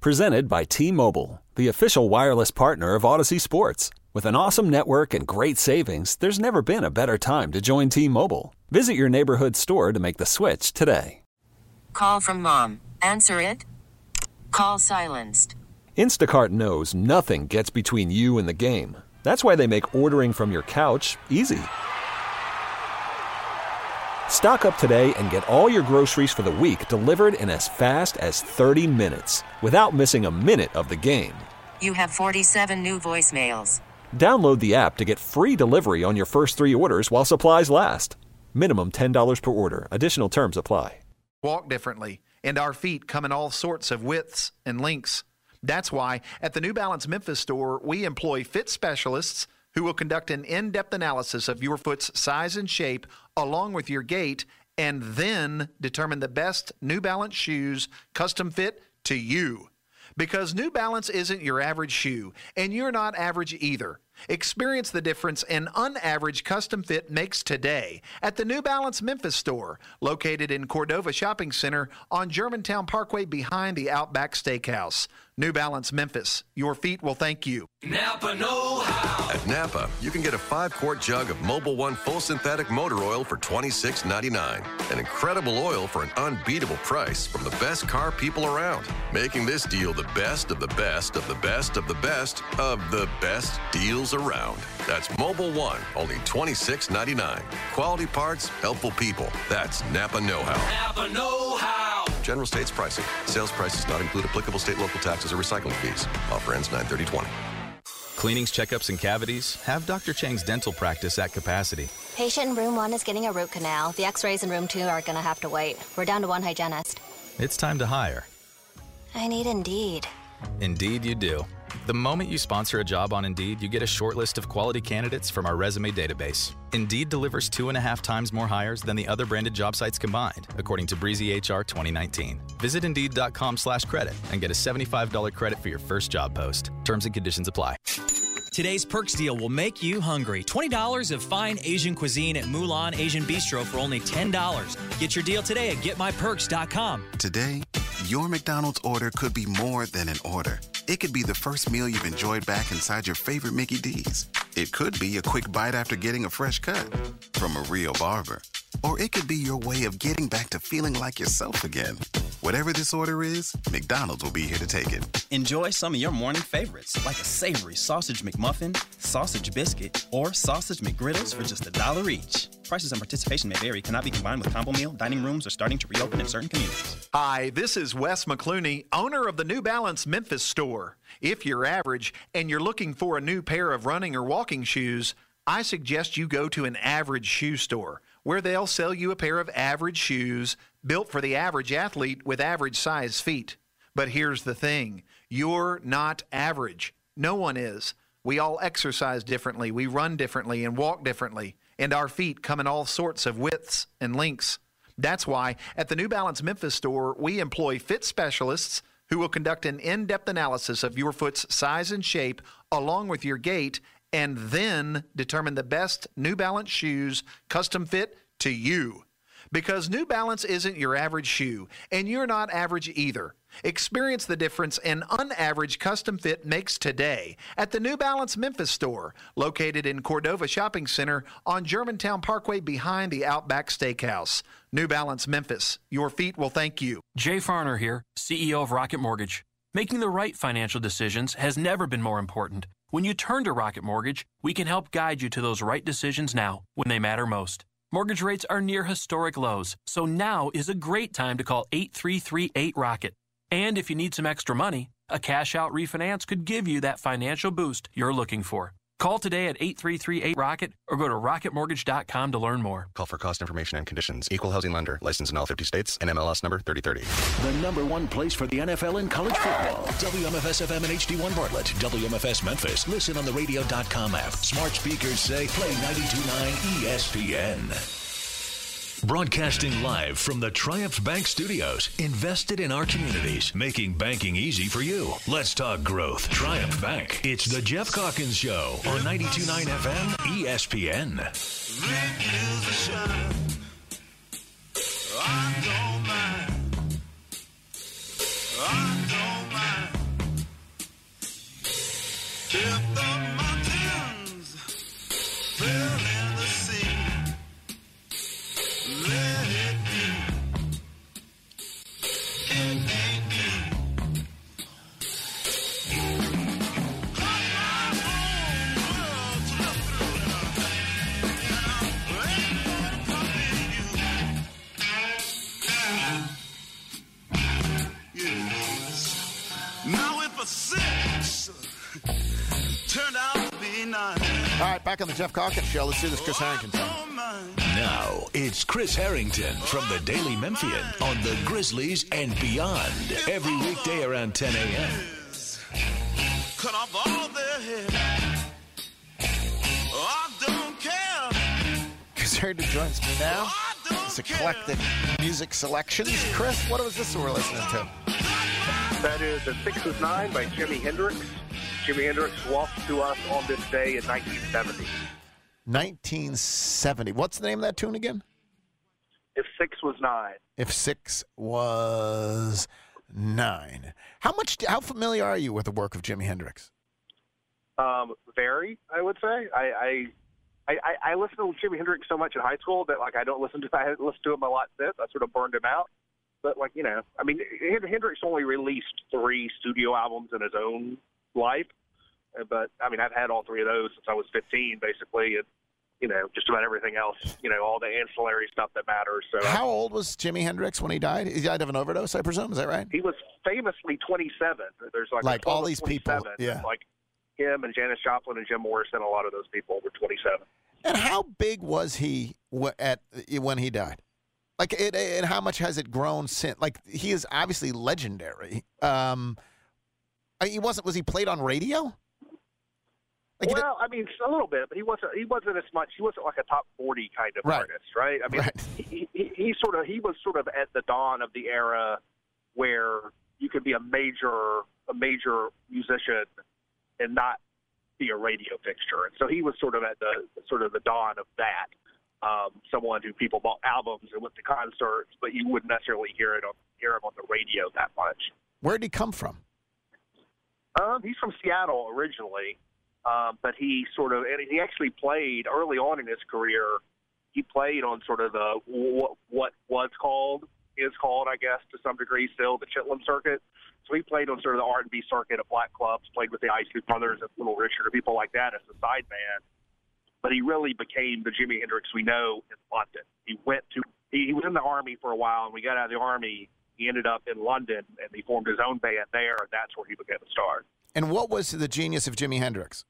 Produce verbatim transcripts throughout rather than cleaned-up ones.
Presented by T-Mobile, the official wireless partner of Odyssey Sports. With an awesome network and great savings, there's never been a better time to join T-Mobile. Visit your neighborhood store to make the switch today. Call from mom. Answer it. Call silenced. Instacart knows nothing gets between you and the game. That's why they make ordering from your couch easy. Stock up today and get all your groceries for the week delivered in as fast as thirty minutes without missing a minute of the game. You have forty-seven new voicemails. Download the app to get free delivery on your first three orders while supplies last. Minimum ten dollars per order. Additional terms apply. Walk differently, and our feet come in all sorts of widths and lengths. That's why at the New Balance Memphis store, we employ fit specialists who will conduct an in-depth analysis of your foot's size and shape along with your gait, and then determine the best New Balance shoes custom fit to you. Because New Balance isn't your average shoe, and you're not average either. Experience the difference an unaverage custom fit makes today at the New Balance Memphis store, located in Cordova Shopping Center on Germantown Parkway behind the Outback Steakhouse. New Balance Memphis, your feet will thank you. Napa know-how. At Napa, you can get a five-quart jug of Mobil One full synthetic motor oil for twenty-six ninety-nine. An incredible oil for an unbeatable price from the best car people around. Making this deal the best of the best of the best of the best of the best deals around. That's Mobil One, only twenty-six ninety-nine. Quality parts, helpful people. That's Napa know-how. Napa know-how. General States pricing. Sales prices not include applicable state, local taxes, or recycling fees. Offer ends nine thirty twenty. Cleanings, checkups, and cavities? Have Doctor Chang's dental practice at capacity. Patient in room one is getting a root canal. The x-rays in room two are going to have to wait. We're down to one hygienist. It's time to hire. I need Indeed. Indeed you do. The moment you sponsor a job on Indeed, you get a short list of quality candidates from our resume database. Indeed delivers two and a half times more hires than the other branded job sites combined, according to Breezy H R twenty nineteen. Visit Indeed.com slash credit and get a seventy-five dollars credit for your first job post. Terms and conditions apply. Today's Perks deal will make you hungry. twenty dollars of fine Asian cuisine at Mulan Asian Bistro for only ten dollars. Get your deal today at get my perks dot com. Today, your McDonald's order could be more than an order. It could be the first meal you've enjoyed back inside your favorite Mickey D's. It could be a quick bite after getting a fresh cut from a real barber. Or it could be your way of getting back to feeling like yourself again. Whatever this order is, McDonald's will be here to take it. Enjoy some of your morning favorites, like a savory sausage McMuffin, sausage biscuit, or sausage McGriddles for just a dollar each. Prices and participation may vary. Cannot be combined with combo meal. Dining rooms are starting to reopen in certain communities. Hi, this is Wes McClooney, owner of the New Balance Memphis store. If you're average and you're looking for a new pair of running or walking shoes, I suggest you go to an average shoe store, where they'll sell you a pair of average shoes built for the average athlete with average size feet. But here's the thing. You're not average. No one is. We all exercise differently, we run differently, and walk differently, and our feet come in all sorts of widths and lengths. That's why at the New Balance Memphis store, we employ fit specialists who will conduct an in-depth analysis of your foot's size and shape along with your gait, and then determine the best New Balance shoes custom fit to you. Because New Balance isn't your average shoe, and you're not average either. Experience the difference an unaverage custom fit makes today at the New Balance Memphis store, located in Cordova Shopping Center on Germantown Parkway behind the Outback Steakhouse. New Balance Memphis, your feet will thank you. Jay Farner here, C E O of Rocket Mortgage. Making the right financial decisions has never been more important. When you turn to Rocket Mortgage, we can help guide you to those right decisions now when they matter most. Mortgage rates are near historic lows, so now is a great time to call eight three three eight ROCKET. And if you need some extra money, a cash-out refinance could give you that financial boost you're looking for. Call today at eight three three eight ROCKET or go to rocket mortgage dot com to learn more. Call for cost information and conditions. Equal housing lender. Licensed in all fifty states. N M L S number thirty thirty. The number one place for the N F L and college football. W M F S F M and H D one Bartlett. W M F S Memphis. Listen on the radio dot com app. Smart speakers say play ninety-two point nine E S P N. Broadcasting live from the Triumph Bank Studios. Invested in our communities, making banking easy for you. Let's talk growth. Triumph Bank. It's the Jeff Calkins Show on ninety-two point nine F M E S P N. I don't mind. I don't mind. If the mountains fell in the sea, let it be. It ain't me. Now if a six turned out to be nine. All right, back on the Jeff Calkins Show. Let's do this Chris Harrington song. Now, it's Chris Harrington from the Daily Memphian on the Grizzlies and beyond. Every weekday around ten a.m. Cut off all their hair. I don't care. Chris Harrington joins me now. It's eclectic music selections. Chris, what was this we're listening to? That is The Six Was Nine by Jimi Hendrix. Jimi Hendrix walked to us on this day in nineteen seventy. nineteen seventy. What's the name of that tune again? If Six Was Nine. If Six Was Nine. How much? How familiar are you with the work of Jimi Hendrix? Um, very, I would say. I, I, I, I listened to Jimi Hendrix so much in high school that like I don't listen to. I haven't listened to him a lot since. I sort of burned him out. But like you know, I mean, Hendrix only released three studio albums in his own life. But I mean, I've had all three of those since I was fifteen, basically, and you know, just about everything else. You know, all the ancillary stuff that matters. So how old was Jimi Hendrix when he died? He died of an overdose, I presume. Is that right? He was famously twenty-seven. There's like like all these people, yeah, like him and Janis Joplin and Jim Morrison. A lot of those people were twenty-seven. And how big was he at when he died? Like, it, and how much has it grown since? Like, he is obviously legendary. Um, he wasn't. Was he played on radio? Like well, I mean, a little bit, but he wasn't. He wasn't as much. He wasn't like a top forty kind of right. artist, right? I mean, right. he, he, he sort of he was sort of at the dawn of the era where you could be a major a major musician and not be a radio fixture, and so he was sort of at the sort of the dawn of that. Um, someone who people bought albums and went to concerts, but you wouldn't necessarily hear it on hear him on the radio that much. Where did he come from? Um, he's from Seattle originally. Um, but he sort of, and he actually played early on in his career. He played on sort of the what, what was called, is called, I guess, to some degree still, the Chitlin circuit. So he played on sort of the R and B circuit at black clubs, played with the Isley Brothers and Little Richard, or people like that as a side band. But he really became the Jimi Hendrix we know in London. He went to, he, he was in the Army for a while, and we got out of the Army. He ended up in London, and he formed his own band there, and that's where he became a star. And what was the genius of Jimi Hendrix?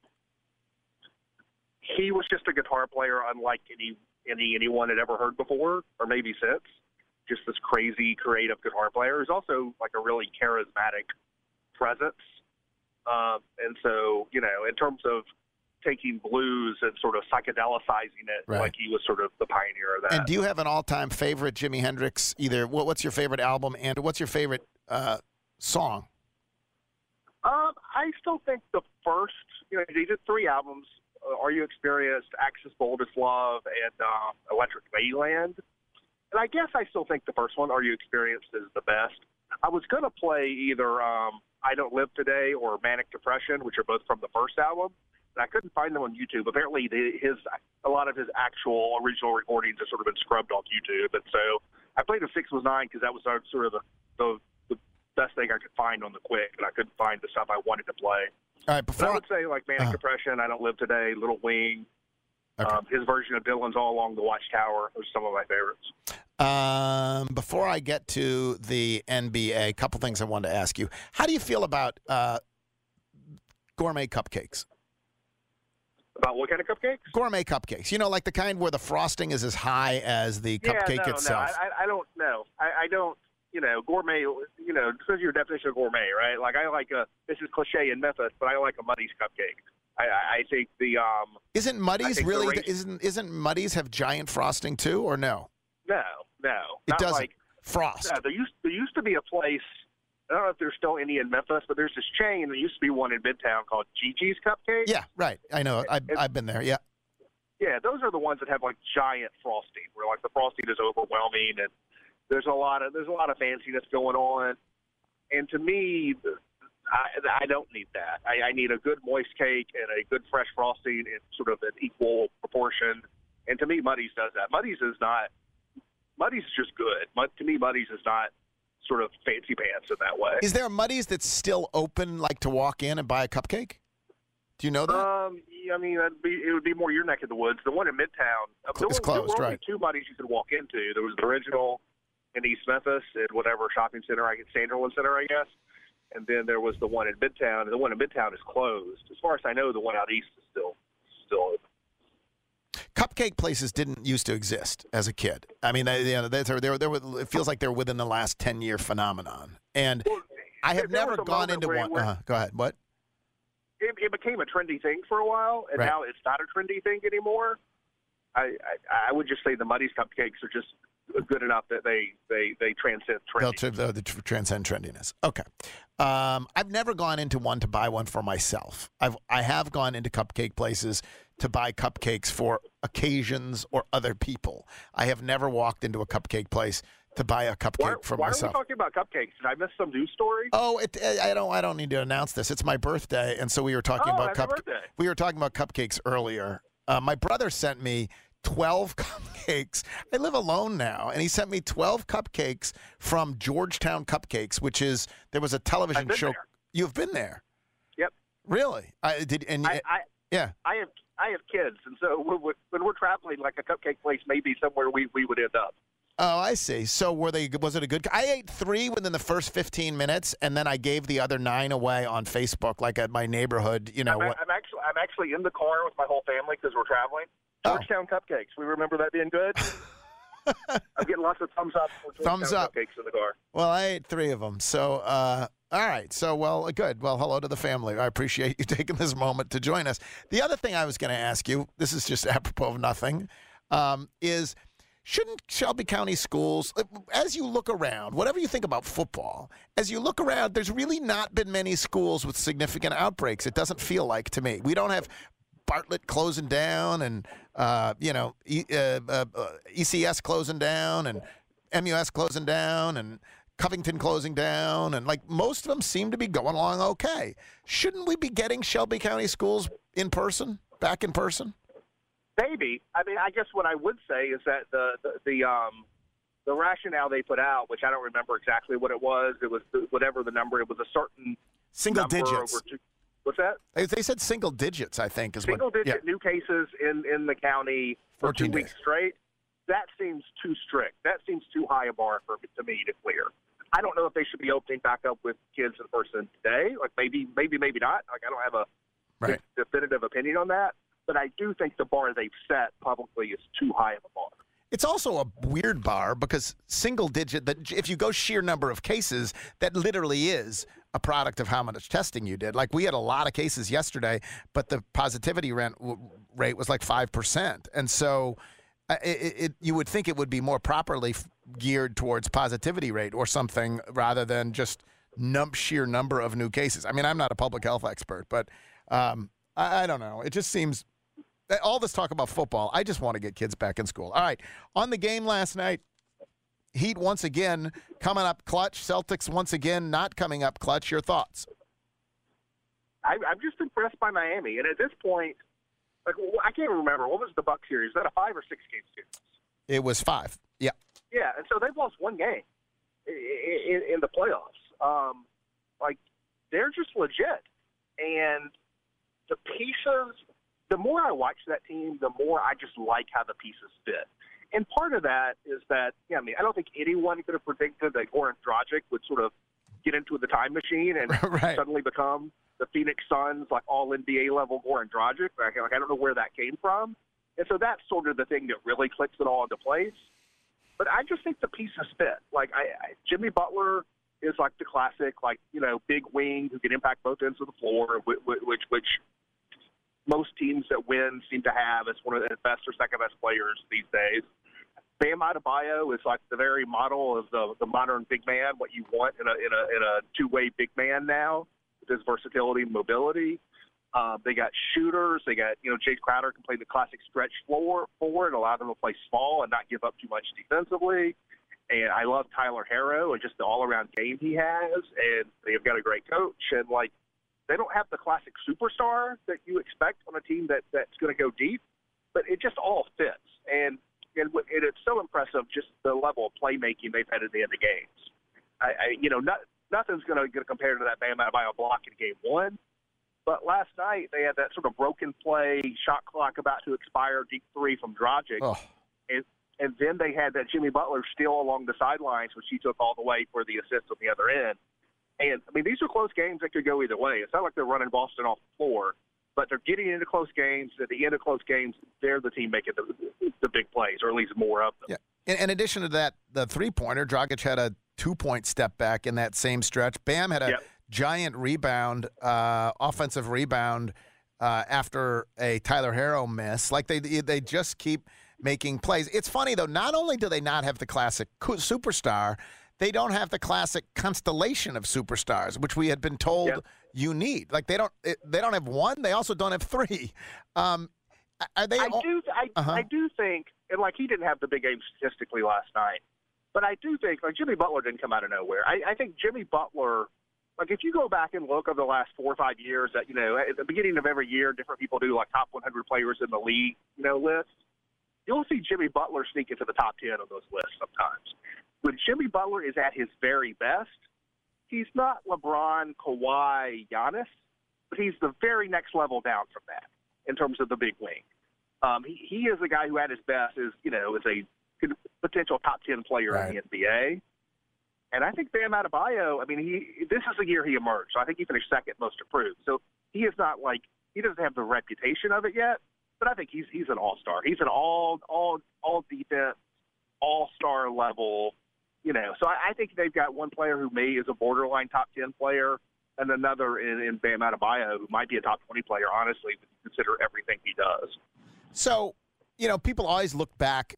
He was just a guitar player unlike any any anyone had ever heard before, or maybe since. Just this crazy, creative guitar player. He's also like a really charismatic presence. Um, and so, you know, in terms of taking blues and sort of psychedelicizing it, right. like he was sort of the pioneer of that. And do you have an all-time favorite Jimi Hendrix? Either what, what's your favorite album, and what's your favorite uh, song? Um, I still think the first, you know, he did three albums. Are You Experienced, Axis Boldest Love, and uh, Electric Ladyland. And I guess I still think the first one, Are You Experienced, is the best. I was going to play either um, I Don't Live Today or Manic Depression, which are both from the first album, and I couldn't find them on YouTube. Apparently, the, his a lot of his actual original recordings have sort of been scrubbed off YouTube. And so I played a Six Was Nine because that was sort of the, the, the best thing I could find on the quick, and I couldn't find the stuff I wanted to play. All right, before but I would say like Manic uh, Depression, I Don't Live Today, Little Wing, okay. um, his version of Dylan's All Along the Watchtower. Those are some of my favorites. Um, before I get to the N B A, a couple things I wanted to ask you. How do you feel about uh, gourmet cupcakes? About what kind of cupcakes? Gourmet cupcakes. You know, like the kind where the frosting is as high as the cupcake yeah, no, itself. No, I, I don't know. I, I don't. You know, gourmet, you know, this is your definition of gourmet, right? Like, I like a, this is cliche in Memphis, but I like a Muddy's cupcake. I, I think the, um... Isn't Muddy's really, race, isn't isn't Muddy's have giant frosting too, or no? No, no. It not doesn't. Like, Frost. No, there used, there used to be a place, I don't know if there's still any in Memphis, but there's this chain, there used to be one in Midtown called Gigi's Cupcakes. Yeah, right. I know. I've, I've been there, yeah. Yeah, those are the ones that have, like, giant frosting, where, like, the frosting is overwhelming, and There's a lot of there's a lot of fanciness going on, and to me, I, I don't need that. I, I need a good moist cake and a good fresh frosting in sort of an equal proportion. And to me, Muddy's does that. Muddy's is not – Muddy's is just good. Mud, to me, Muddy's is not sort of fancy pants in that way. Is there a Muddy's that's still open, like to walk in and buy a cupcake? Do you know that? Um, yeah, I mean, that'd be, it would be more your neck of the woods. The one in Midtown – It's there were, closed, there were only right. two Muddy's you could walk into. There was the original in East Memphis at whatever shopping center, I guess, Sanderlin Center, I guess. And then there was the one in Midtown, and the one in Midtown is closed. As far as I know, the one out east is still still open. Cupcake places didn't used to exist as a kid. I mean, they, you know, they're, they're, they're, it feels like they're within the last ten-year phenomenon. And well, I have there never was a gone moment into where one. it went- Uh, go ahead. What? It, it became a trendy thing for a while, and Right. now it's not a trendy thing anymore. I, I I would just say the Muddy's cupcakes are just good enough that they they, they transcend They'll trendy. tr- the, the tr- transcend trendiness. Okay. Um, I've never gone into one to buy one for myself. I've I have gone into cupcake places to buy cupcakes for occasions or other people. I have never walked into a cupcake place to buy a cupcake Why, for why myself. are we talking about cupcakes? Did I miss some news story? Oh, it, I don't. I don't need to announce this. It's my birthday, and so we were talking Oh, about happy cup. birthday. We were talking about cupcakes earlier. Uh, my brother sent me twelve cupcakes. I live alone now, and he sent me twelve cupcakes from Georgetown Cupcakes, which is there was a television I've been show. there. You've been there, Yep. really? I did, and I, I yeah. I have I have kids, and so when we're, when we're traveling, like a cupcake place may be somewhere we, we would end up. Oh, I see. So were they? Was it a good? I ate three within the first fifteen minutes, and then I gave the other nine away on Facebook, like at my neighborhood. You know, I'm, what- I'm actually I'm actually in the car with my whole family because we're traveling. Oh. Georgetown Cupcakes. We remember that being good. I'm getting lots of thumbs up for Georgetown Thumbs up. Cupcakes in the car. Well, I ate three of them. So, uh, all right. So, well, good. Well, hello to the family. I appreciate you taking this moment to join us. The other thing I was going to ask you, this is just apropos of nothing, um, is shouldn't Shelby County schools, as you look around, whatever you think about football, as you look around, there's really not been many schools with significant outbreaks. It doesn't feel like to me. We don't have Bartlett closing down and, uh, you know, e, uh, uh, E C S closing down and M U S closing down and Covington closing down. And, like, most of them seem to be going along okay. Shouldn't we be getting Shelby County schools in person, back in person? Maybe. I mean, I guess what I would say is that the the, the um the rationale they put out, which I don't remember exactly what it was. It was the, whatever the number. It was a certain Single number digits. Over two, what's that? They, they said single digits, I think, is Single what. digit new cases in in the county for two fourteen weeks days. straight. That seems too strict. That seems too high a bar for to me to clear. I don't know if they should be opening back up with kids in person today. Like maybe, maybe, maybe not. Like I don't have a Right. definitive opinion on that. But I do think the bar they've set publicly is too high of a bar. It's also a weird bar because single digit, that if you go sheer number of cases, that literally is a product of how much testing you did. Like we had a lot of cases yesterday, but the positivity rent, rate was like five percent. And so uh, it, it, you would think it would be more properly f- geared towards positivity rate or something rather than just num- sheer number of new cases. I mean, I'm not a public health expert, but um, I, I don't know. It just seems... All this talk about football, I just want to get kids back in school. All right, on the game last night, Heat once again coming up clutch. Celtics once again not coming up clutch. Your thoughts? I, I'm just impressed by Miami. And at this point, like I can't remember. What was the Buck series? Is that a five or six game series? It was five. Yeah. Yeah, and so they've lost one game in, in, in the playoffs. Um, like, they're just legit. And the pieces, the more I watch that team, the more I just like how the pieces fit. And part of that is that, yeah, I mean, I don't think anyone could have predicted that Goran Dragic would sort of get into the time machine and right. suddenly become the Phoenix Suns, like all N B A level Goran Dragic. Like, like, I don't know where that came from. And so that's sort of the thing that really clicks it all into place. But I just think the pieces fit. Like, I, I Jimmy Butler is like the classic, like, you know, big wing who can impact both ends of the floor, which, which, which most teams that win seem to have as one of the best or second best players these days. Bam Adebayo is like the very model of the, the modern big man, what you want in a in a in a two-way big man now, with his versatility and mobility. Um, they got shooters. They got, you know, Jay Crowder can play the classic stretch floor forward, allow them to play small and not give up too much defensively. And I love Tyler Herro and just the all-around game he has. And they've got a great coach. And, like, they don't have the classic superstar that you expect on a team that, that's going to go deep, but it just all fits. And, and and it's so impressive just the level of playmaking they've had at the end of games. I, I you know, not, nothing's going to compare to that Bam Adebayo block in game one. But last night they had that sort of broken play, shot clock about to expire, deep three from Dragic. Oh. And, and then they had that Jimmy Butler steal along the sidelines, which he took all the way for the assist on the other end. And, I mean, these are close games that could go either way. It's not like they're running Boston off the floor, but they're getting into close games. At the end of close games, they're the team making the, the big plays, or at least more of them. Yeah. In, in addition to that, the three-pointer, Dragic had a two-point step back in that same stretch. Bam had a yep. giant rebound, uh, offensive rebound uh, after a Tyler Herro miss. Like, they they just keep making plays. It's funny, though. Not only do they not have the classic superstar, they don't have the classic constellation of superstars, which we had been told yep. you need. Like, they don't they don't have one. They also don't have three. Um, are they? I all, do. I, uh-huh. I do think, and like he didn't have the big game statistically last night, but I do think like Jimmy Butler didn't come out of nowhere. I, I think Jimmy Butler, like if you go back and look over the last four or five years, that you know at the beginning of every year, different people do like top one hundred players in the league, you know, lists. You'll see Jimmy Butler sneak into the top ten of those lists sometimes. When Jimmy Butler is at his very best, he's not LeBron, Kawhi, Giannis, but he's the very next level down from that in terms of the big wing. Um, he, he is a guy who at his best is, you know, is a potential top ten player right. in the N B A. And I think Bam Adebayo, I mean, he this is the year he emerged. So I think he finished second most improved. So he is not like, he doesn't have the reputation of it yet, but I think he's he's an all-star. He's an all all all defense, all-star level. You know, so I, I think they've got one player who may is a borderline top ten player, and another in, in Bam Adebayo who might be a top twenty player. Honestly, when you consider everything he does. So, you know, people always look back,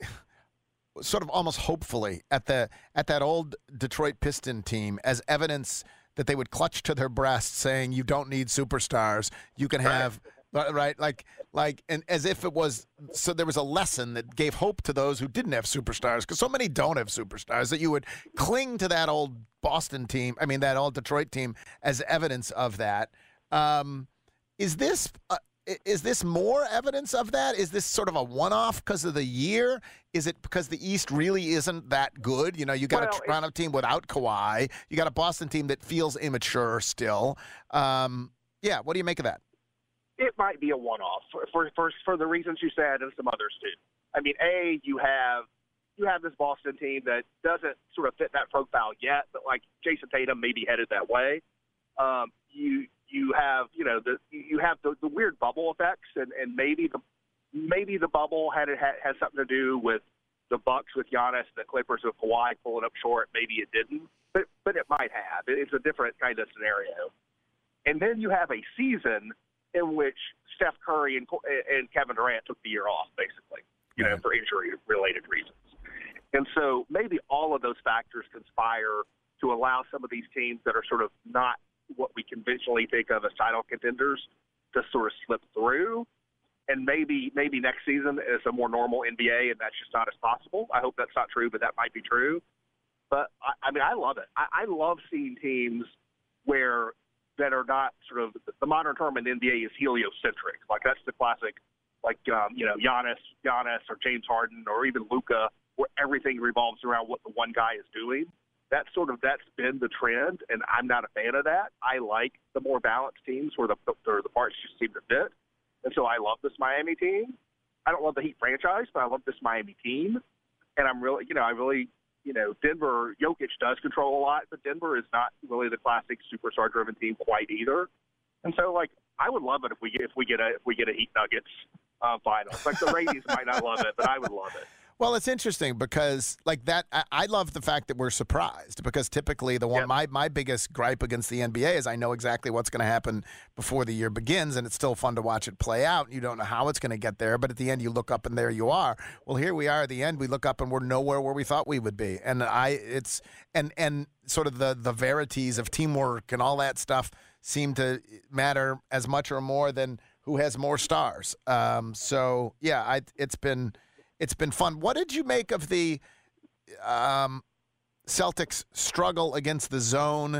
sort of almost hopefully, at the at that old Detroit Piston team as evidence that they would clutch to their breasts, saying, "You don't need superstars. You can have." Right, like, like, and as if it was, so there was a lesson that gave hope to those who didn't have superstars, because so many don't have superstars, that you would cling to that old Boston team, I mean, that old Detroit team, as evidence of that. Um, is this, uh, is this more evidence of that? Is this sort of a one-off because of the year? Is it because the East really isn't that good? You know, you got well, a Toronto team without Kawhi. You got a Boston team that feels immature still. Um, yeah, what do you make of that? It might be a one-off for, for for for the reasons you said and some others too. I mean, A, you have you have this Boston team that doesn't sort of fit that profile yet, but like Jason Tatum may be headed that way. Um, you you have you know the you have the, the weird bubble effects, and, and maybe the maybe the bubble had it had, has something to do with the Bucks with Giannis, the Clippers with Kawhi pulling up short. Maybe it didn't, but but it might have. It's a different kind of scenario. And then you have a season in which Steph Curry and, and Kevin Durant took the year off, basically, you know, for injury-related reasons. And so maybe all of those factors conspire to allow some of these teams that are sort of not what we conventionally think of as title contenders to sort of slip through. And maybe maybe next season is a more normal N B A, and that's just not as possible. I hope that's not true, but that might be true. But, I, I mean, I love it. I, I love seeing teams where – that are not sort of the modern term in the N B A is heliocentric. Like that's the classic, like um, you know Giannis, Giannis or James Harden or even Luka, where everything revolves around what the one guy is doing. That's sort of that's been the trend, and I'm not a fan of that. I like the more balanced teams where the the, the parts just seem to fit, and so I love this Miami team. I don't love the Heat franchise, but I love this Miami team, and I'm really, you know, I really. You know, Denver, Jokic does control a lot, but Denver is not really the classic superstar-driven team quite either. And so, like, I would love it if we get if we get a if we get a Heat Nuggets uh, finals. Like the ratings might not love it, but I would love it. Well, it's interesting because, like that, I, I love the fact that we're surprised because typically the one yep. my my biggest gripe against the N B A is I know exactly what's going to happen before the year begins, and it's still fun to watch it play out. You don't know how it's going to get there, but at the end you look up and there you are. Well, here we are at the end. We look up and we're nowhere where we thought we would be, and I it's and and sort of the the verities of teamwork and all that stuff seem to matter as much or more than who has more stars. Um, so yeah, I it's been. It's been fun. What did you make of the um, Celtics struggle against the zone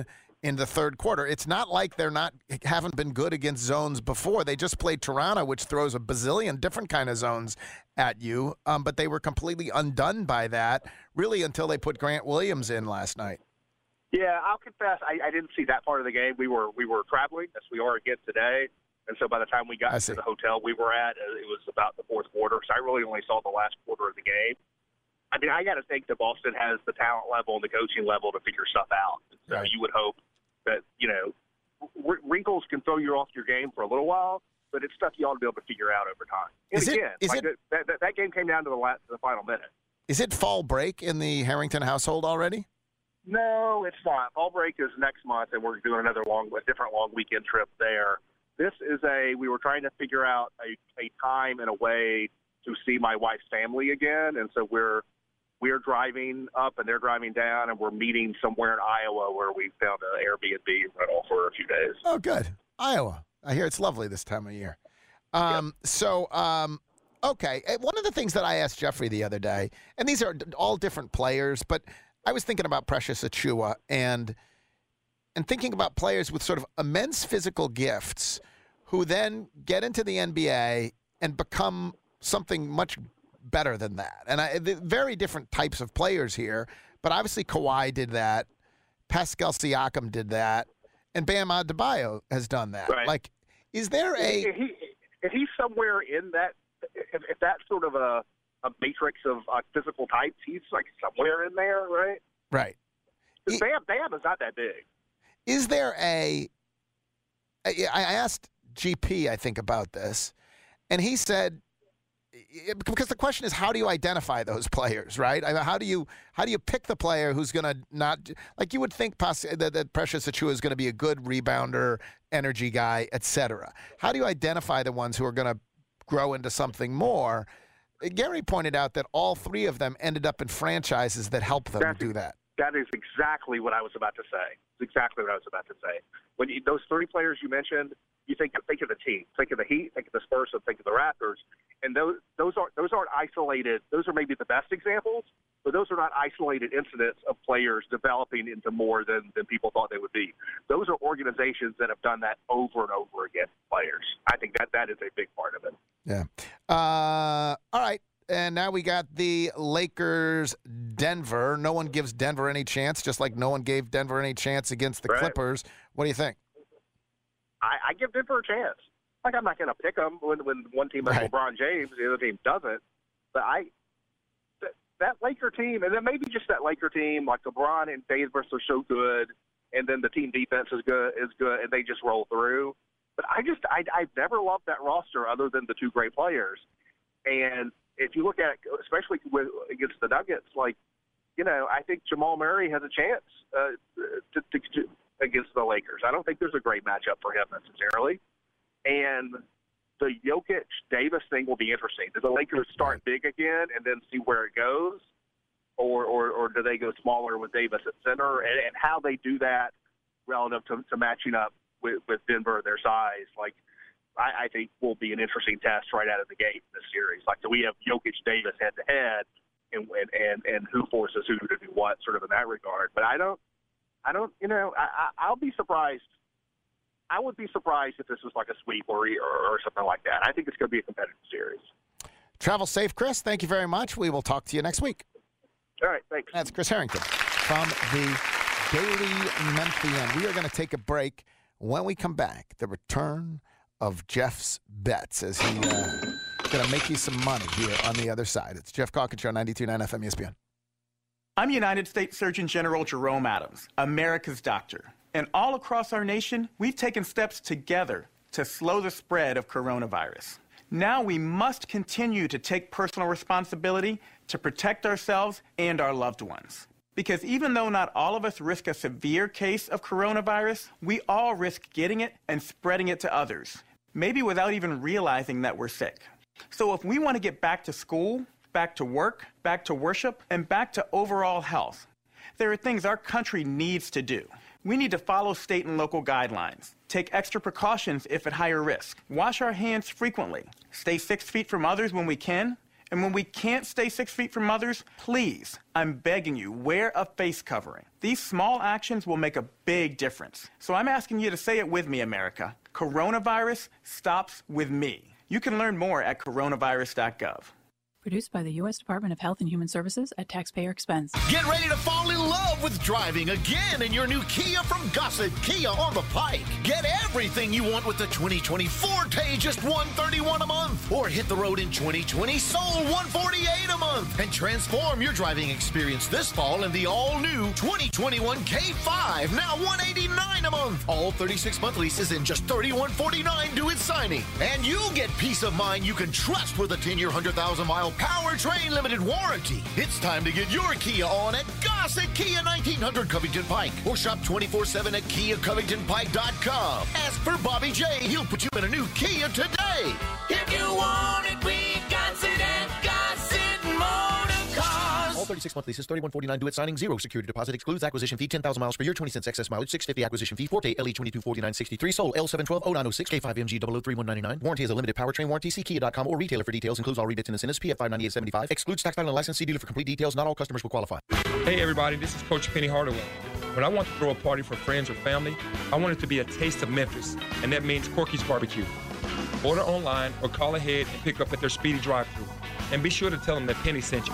in the third quarter. It's not like they're not haven't been good against zones before. They just played Toronto, which throws a bazillion different kind of zones at you, um, but they were completely undone by that, really, until they put Grant Williams in last night. Yeah, I'll confess, I, I didn't see that part of the game. We were we were traveling, as we are again today, and so by the time we got to the hotel we were at, it was about the fourth quarter, so I really only saw the last quarter of the game. I mean, I got to think that Boston has the talent level and the coaching level to figure stuff out. So right. You would hope that, you know, wrinkles can throw you off your game for a little while, but it's stuff you ought to be able to figure out over time. And is again, it, is like it, that, that, that game came down to the, last, to the final minute. Is it fall break in the Harrington household already? No, it's not. Fall break is next month, and we're doing another long, a different long weekend trip there. This is a, we were trying to figure out a, a time and a way to see my wife's family again, and so we're, We're driving up and they're driving down, and we're meeting somewhere in Iowa where we found an Airbnb rental for a few days. Oh, good. Iowa. I hear it's lovely this time of year. Um, yep. So, um, okay. One of the things that I asked Jeffrey the other day, and these are all different players, but I was thinking about Precious Achiuwa and and thinking about players with sort of immense physical gifts who then get into the N B A and become something much better than that. And I, the very different types of players here, but obviously Kawhi did that, Pascal Siakam did that, and Bam Adebayo has done that. Right. Like, is there a... If, he, if he's somewhere in that, if, if that's sort of a, a matrix of uh, physical types, he's like somewhere in there, right? Right. He, Bam, Bam is not that big. Is there a... I, I asked G P, I think, about this, and he said... Because the question is, how do you identify those players, right? I mean, how do you how do you pick the player who's going to not like you would think that, that Precious Achiuwa is going to be a good rebounder, energy guy, et cetera. How do you identify the ones who are going to grow into something more? Gary pointed out that all three of them ended up in franchises that help them That's, do that. That is exactly what I was about to say. It's exactly what I was about to say. When you, those three players you mentioned, you think think of the team, think of the Heat, think of the Spurs, and think of the Raptors, and those those aren't those aren't isolated. Those are maybe the best examples, but those are not isolated incidents of players developing into more than, than people thought they would be. Those are organizations that have done that over and over again. Players, I think that that is a big part of it. Yeah. Uh, all right. And now we got the Lakers, Denver. No one gives Denver any chance, just like no one gave Denver any chance against the right. Clippers. What do you think? I, I give Denver a chance. Like, I'm not going to pick them when, when one team has right. LeBron James, the other team doesn't. But I th- that Laker team, and then maybe just that Laker team, like LeBron and Davis are so good, and then the team defense is good, is good, and they just roll through. But I just, I, I've never loved that roster other than the two great players. And if you look at it, especially with, against the Nuggets, like, you know, I think Jamal Murray has a chance uh, to, to, to against the Lakers. I don't think there's a great matchup for him necessarily. And the Jokic-Davis thing will be interesting. Do the Lakers start big again and then see where it goes? Or or, or do they go smaller with Davis at center? And, and how they do that relative to, to matching up with, with Denver, their size, like, I, I think will be an interesting test right out of the gate in this series. Like, do we have Jokic-Davis head-to-head, and, and, and, and who forces who to do what, sort of in that regard? But I don't, I don't, you know, I, I, I'll be surprised. I would be surprised if this was like a sweep or, or or something like that. I think it's going to be a competitive series. Travel safe, Chris. Thank you very much. We will talk to you next week. All right, thanks. That's Chris Harrington from the Daily Memphian. We are going to take a break. When we come back, the return of Jeff's bets as he uh, going to make you some money here on the other side. It's Jeff Calkins Show, ninety-two point nine F M E S P N. I'm United States Surgeon General Jerome Adams, America's doctor. And all across our nation, we've taken steps together to slow the spread of coronavirus. Now we must continue to take personal responsibility to protect ourselves and our loved ones. Because even though not all of us risk a severe case of coronavirus, we all risk getting it and spreading it to others, maybe without even realizing that we're sick. So if we want to get back to school, back to work, back to worship, and back to overall health, there are things our country needs to do. We need to follow state and local guidelines, take extra precautions if at higher risk, wash our hands frequently, stay six feet from others when we can, And when we can't stay six feet from others, please, I'm begging you, wear a face covering. These small actions will make a big difference. So I'm asking you to say it with me, America. Coronavirus stops with me. You can learn more at coronavirus dot gov. Produced by the U S Department of Health and Human Services at taxpayer expense. Get ready to fall in love with driving again in your new Kia from Gossett Kia on the Pike. Get everything you want with the twenty twenty Forte, just one hundred thirty-one dollars a month. Or hit the road in twenty twenty Soul, one hundred forty-eight dollars a month. And transform your driving experience this fall in the all-new twenty twenty-one K five, now one hundred eighty-nine dollars a month. All thirty-six month leases in just thirty-one forty-nine due at signing. And you'll get peace of mind you can trust with a ten-year, one hundred thousand mile powertrain limited warranty. It's time to get your Kia on at Gossett Kia nineteen hundred Covington Pike, or shop twenty-four seven at kia covington pike dot com. Ask for Bobby J. He'll put you in a new Kia today. If you want it, we got it at Gossett Motor Cars. All thirty-six month leases, thirty-one forty-nine due at signing, zero security deposit, excludes acquisition fee, ten thousand miles per year, twenty cents excess mileage, six hundred fifty acquisition fee, Forte L E twenty-two forty-nine sixty-three, Soul L seven twelve oh nine oh six, K five M G zero zero three one nine nine. Warranty is a limited powertrain warranty. See kia dot com or retailer for details. Includes all rebates and incentives. P F five ninety-eight seventy-five. Excludes tax title and license. See dealer for complete details. Not all customers will qualify. Hey everybody, this is Coach Penny Hardaway. When I want to throw a party for friends or family, I want it to be a taste of Memphis, and that means Corky's Barbecue. Order online or call ahead and pick up at their speedy drive-thru. And be sure to tell them that Penny sent you.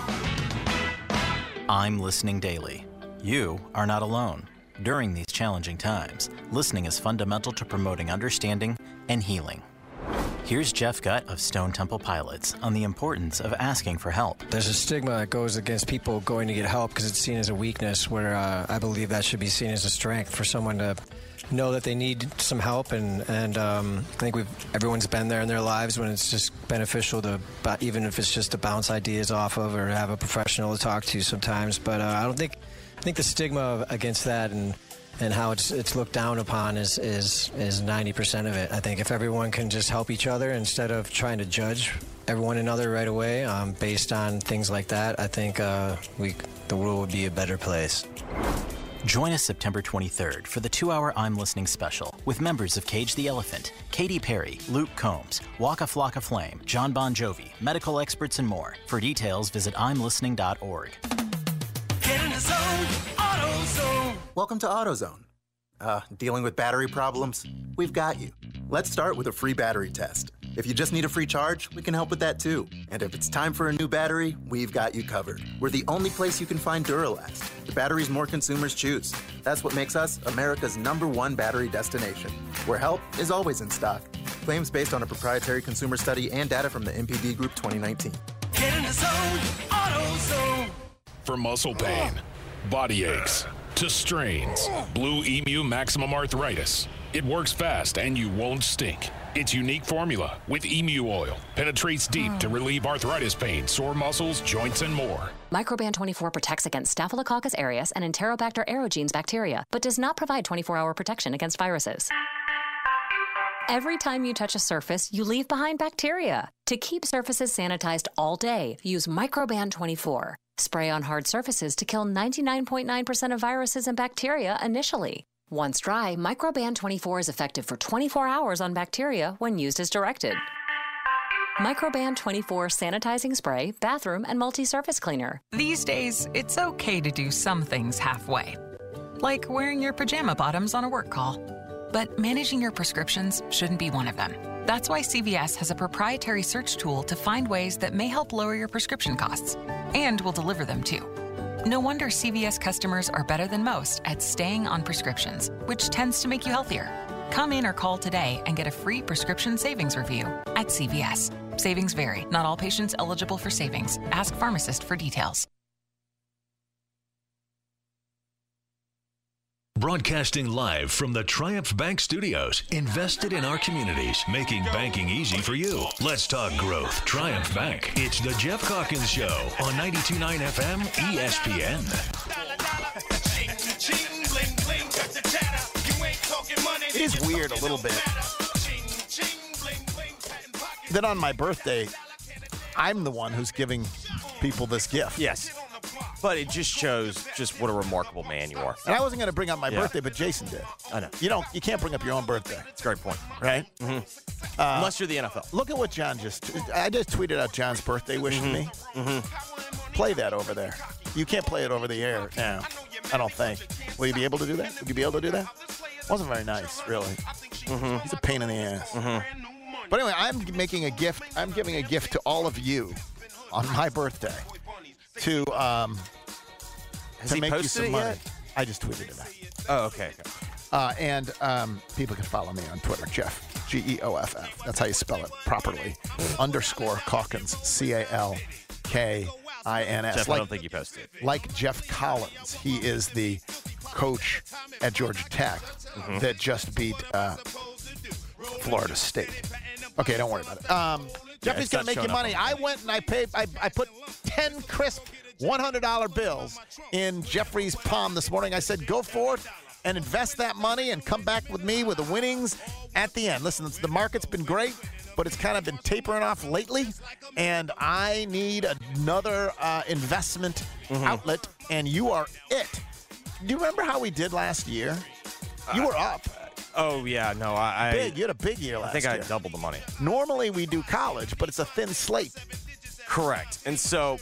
I'm listening daily. You are not alone. During these challenging times, listening is fundamental to promoting understanding and healing. Here's Jeff Gutt of Stone Temple Pilots on the importance of asking for help. There's a stigma that goes against people going to get help because it's seen as a weakness, where uh, I believe that should be seen as a strength for someone to know that they need some help. And, and um, I think we've everyone's been there in their lives when it's just beneficial to, even if it's just to bounce ideas off of or have a professional to talk to sometimes. But uh, I don't think, I think the stigma against that and and how it's it's looked down upon is is is ninety percent of it. I think if everyone can just help each other instead of trying to judge everyone another right away um, based on things like that, I think uh, we the world would be a better place. Join us September twenty-third for the two-hour I'm Listening special with members of Cage the Elephant, Katy Perry, Luke Combs, Waka Flocka Flame, John Bon Jovi, medical experts, and more. For details, visit I'm listening dot org. Get in the zone, AutoZone. Welcome to AutoZone. Uh, dealing with battery problems? We've got you. Let's start with a free battery test. If you just need a free charge, we can help with that too. And if it's time for a new battery, we've got you covered. We're the only place you can find Duralast, the batteries more consumers choose. That's what makes us America's number one battery destination, where help is always in stock. Claims based on a proprietary consumer study and data from the M P D Group twenty nineteen. Get in the zone, AutoZone. For muscle pain, body aches, to strains, Blue Emu Maximum Arthritis. It works fast and you won't stink. Its unique formula with emu oil penetrates deep to relieve arthritis pain, sore muscles, joints, and more. Microban twenty-four protects against Staphylococcus aureus and Enterobacter aerogenes bacteria, but does not provide twenty-four hour protection against viruses. Every time you touch a surface, you leave behind bacteria. To keep surfaces sanitized all day, use Microban twenty-four. Spray on hard surfaces to kill ninety-nine point nine percent of viruses and bacteria initially. Once dry, Microban twenty-four is effective for twenty-four hours on bacteria when used as directed. Microban twenty-four sanitizing spray, bathroom, and multi-surface cleaner. These days, it's okay to do some things halfway, like wearing your pajama bottoms on a work call. But managing your prescriptions shouldn't be one of them. That's why C V S has a proprietary search tool to find ways that may help lower your prescription costs, and will deliver them too. No wonder C V S customers are better than most at staying on prescriptions, which tends to make you healthier. Come in or call today and get a free prescription savings review at C V S. Savings vary. Not all patients eligible for savings. Ask pharmacist for details. Broadcasting live from the Triumph Bank Studios, invested in our communities, making banking easy for you. Let's talk growth. Triumph Bank. It's the Jeff Calkins Show on ninety-two point nine F M E S P N. It is weird a little bit that on my birthday, I'm the one who's giving people this gift. Yes. but it just shows just what a remarkable man you are. And I wasn't going to bring up my Yeah. birthday, but Jason did. I know. You don't. You can't bring up your own birthday. It's a great point. Right? Mm-hmm. Uh, Unless you're the N F L. Look at what John just. I just tweeted out John's birthday wish to me. Mm-hmm. Play that over there. You can't play it over the air now. I don't think. Will you be able to do that? Would you be able to do that? Wasn't very nice, really. Mm-hmm. He's a pain in the ass. Mm-hmm. But anyway, I'm making a gift. I'm giving a gift to all of you on my birthday to um Has to he make you posted some it money. yet? I just tweeted it out. Oh, okay. okay. Uh, and um, people can follow me on Twitter, Jeff, G E O F F. That's how you spell it properly. Underscore Calkins, C A L K I N S. Jeff, like, I don't think you posted it. Like Jeff Collins. He is the coach at Georgia Tech Mm-hmm. that just beat uh, Florida State. Okay, don't worry about it. Um, Jeffrey's it's going to not make you showing up money. on I went and I paid. I, I put ten crisp one hundred dollar bills in Jeffrey's palm this morning. I said, go forth and invest that money and come back with me with the winnings at the end. Listen, the market's been great, but it's kind of been tapering off lately, and I need another uh, investment Mm-hmm. outlet, and you are it. Do you remember how we did last year? You were up. Oh, yeah. No, I... I Big. You had a big year last I think year. I doubled the money. Normally we do college, but it's a thin slate. Correct. And so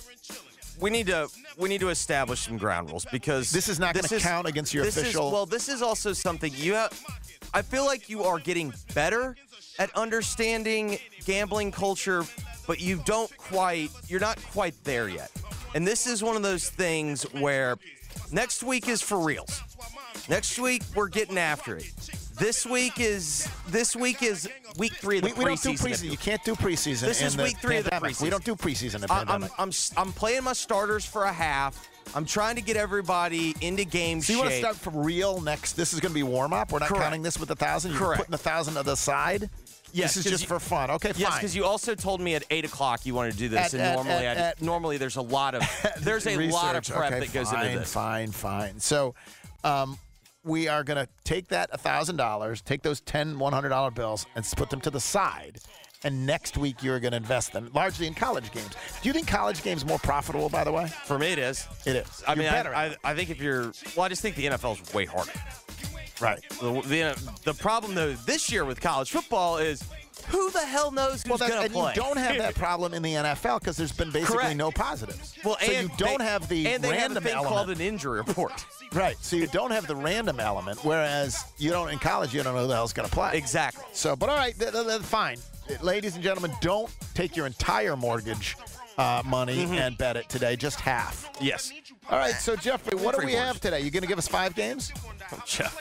we need to we need to establish some ground rules because This is not gonna this is- count against your this is- official- well, this is also something you have. I feel like you are getting better at understanding gambling culture, but you don't quite. You're not quite there yet. And this is one of those things where next week is for reals. Next week we're getting after it. This week is this week is week three of the We, we don't do preseason. preseason. You can't do preseason. This in is the week three of the pandemic. preseason. We don't do preseason in the I- I'm, pandemic. I'm I'm playing my starters for a half. I'm trying to get everybody into game So you shape. want to start for real next? This is going to be warm up. We're not Correct. counting this with the thousand. You're Correct. putting the thousand to the side. Yes, this is 'cause just you- for fun. Okay, Yes, fine. because you also told me at eight o'clock you wanted to do this, At- and at- normally, at- I, at- normally there's a lot of there's a lot of Research. prep Okay, that goes fine, into this. Fine, fine. So, um, we are going to take that one thousand dollars, take those ten one hundred dollar bills, and put them to the side. And next week, you're going to invest them largely in college games. Do you think college games more profitable, by the way? For me, it is. It is. I You're mean, better I, at I, I think if you're well, I just think the N F L is way harder. Right. The, the, the problem though this year with college football is who the hell knows who's Well, that, going to and play. you don't have that problem in the N F L because there's been basically Correct. no positives. Well, so and you don't they- have the and they have a random thing element. called an injury report. Right. So you don't have the random element, whereas you don't in college. You don't know who the hell's going to play. Exactly. So, but all right, th- th- th- fine, ladies and gentlemen, don't take your entire mortgage uh, money Mhm. and bet it today. Just half. Yes. All right. So Jeffrey, what do Free we mortgage. have today? You going to give us five games? Oh, Jeff.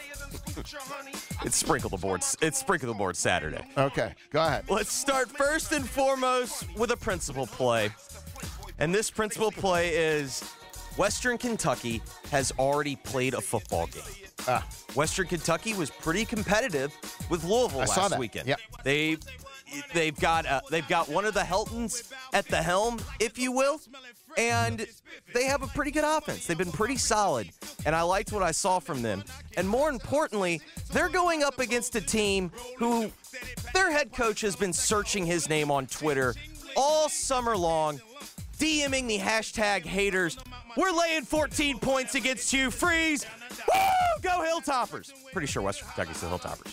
It's sprinkle the boards. It's sprinkle the board Saturday. Okay. Go ahead. Let's start first and foremost with a principal play. And this principal play is Western Kentucky has already played a football game. Ah. Western Kentucky was pretty competitive with Louisville I last saw that. weekend. Yep. They they've got uh, they've got one of the Heltons at the helm, if you will, and they have a pretty good offense. They've been pretty solid, and I liked what I saw from them. And more importantly, they're going up against a team who their head coach has been searching his name on Twitter all summer long, DMing the hashtag haters. We're laying fourteen points against you, Freeze. Woo! Go Hilltoppers. Pretty sure Western Kentucky's the Hilltoppers.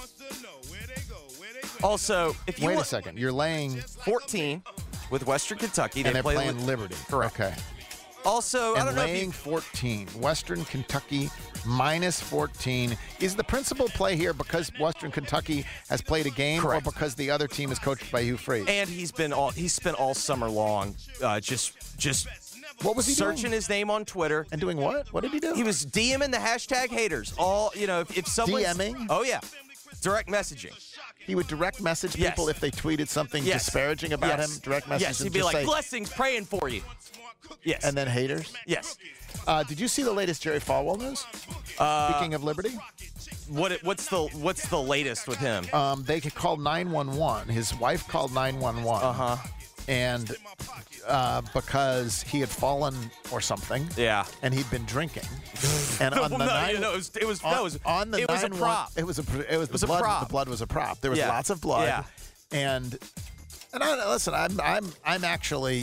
Also, if you Wait a want second. You're laying fourteen with Western Kentucky, they and they're play playing Li- Liberty. Correct. Okay. Also, I And don't know if laying you, fourteen. Western Kentucky minus fourteen. Is the principal play here because Western Kentucky has played a game Correct. or because the other team is coached by Hugh Freeze? and he's been all he's spent all summer long uh, just just What was he searching doing? his name on Twitter. And doing what? What did he do? He was DMing the hashtag haters. All you know, if, if someone DMing? oh yeah, direct messaging. He would direct message Yes. people if they tweeted something Yes. disparaging about Yes. him. Direct message Yes, and he'd be just like say, blessings, praying for you. Yes, and then haters. yes. Uh, did you see the latest Jerry Falwell news? Uh, Speaking of Liberty, What what's the what's the latest with him? um, they could call nine one one. His wife called nine one one. Uh huh. And uh, because he had fallen or something. Yeah. And he'd been drinking. And on No, the no, nine, no, it was- it was- on, no, it was- on the it was a nine prop. One, it was a pr- it was, was the a blood. prop. The blood was a prop. There was Yeah. lots of blood. Yeah. And and I listen. I'm I'm I'm actually.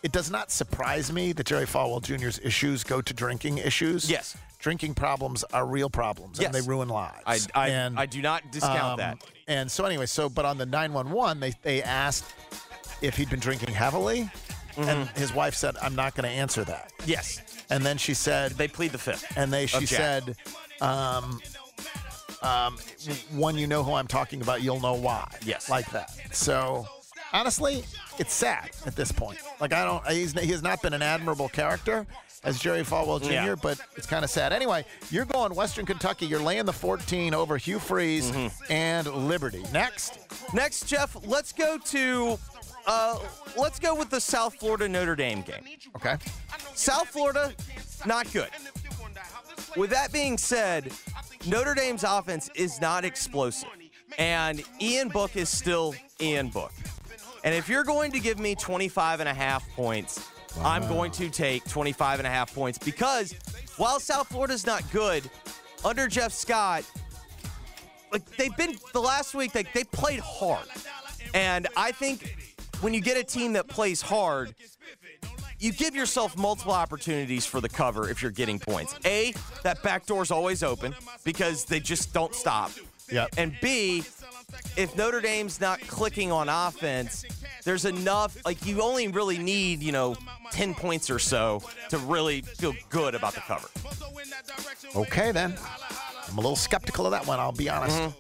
it does not surprise me that Jerry Falwell Junior's issues go to drinking issues. Yes. Drinking problems are real problems, Yes. and they ruin lives. I, I, and, I do not discount um, that. And so anyway, so but on the nine one one, they they asked if he'd been drinking heavily, and his wife said, "I'm not going to answer that." Yes. And then she said, They plead the fifth. and they she of Jack. said, um, um, "When you know who I'm talking about, you'll know why." Yes. Like that. So honestly, it's sad at this point. Like I don't, he's he has not been an admirable character as Jerry Falwell Junior, Yeah. but it's kind of sad. Anyway, you're going Western Kentucky. You're laying the fourteen over Hugh Freeze Mm-hmm. and Liberty. Next. Next, Jeff, let's go to uh, let's go with the South Florida Notre Dame game. Okay. South Florida, not good. With that being said, Notre Dame's offense is not explosive, and Ian Book is still Ian Book. And if you're going to give me twenty-five and a half points, I'm going to take twenty-five and a half points because while South Florida's not good, under Jeff Scott, like they've been the last week, they, they played hard. And I think when you get a team that plays hard, you give yourself multiple opportunities for the cover if you're getting points. A, that back door's always open because they just don't stop. Yep. And B, if Notre Dame's not clicking on offense, there's enough, like you only really need, you know, ten points or so to really feel good about the cover. Okay, then. I'm a little skeptical of that one, I'll be honest. Mm-hmm.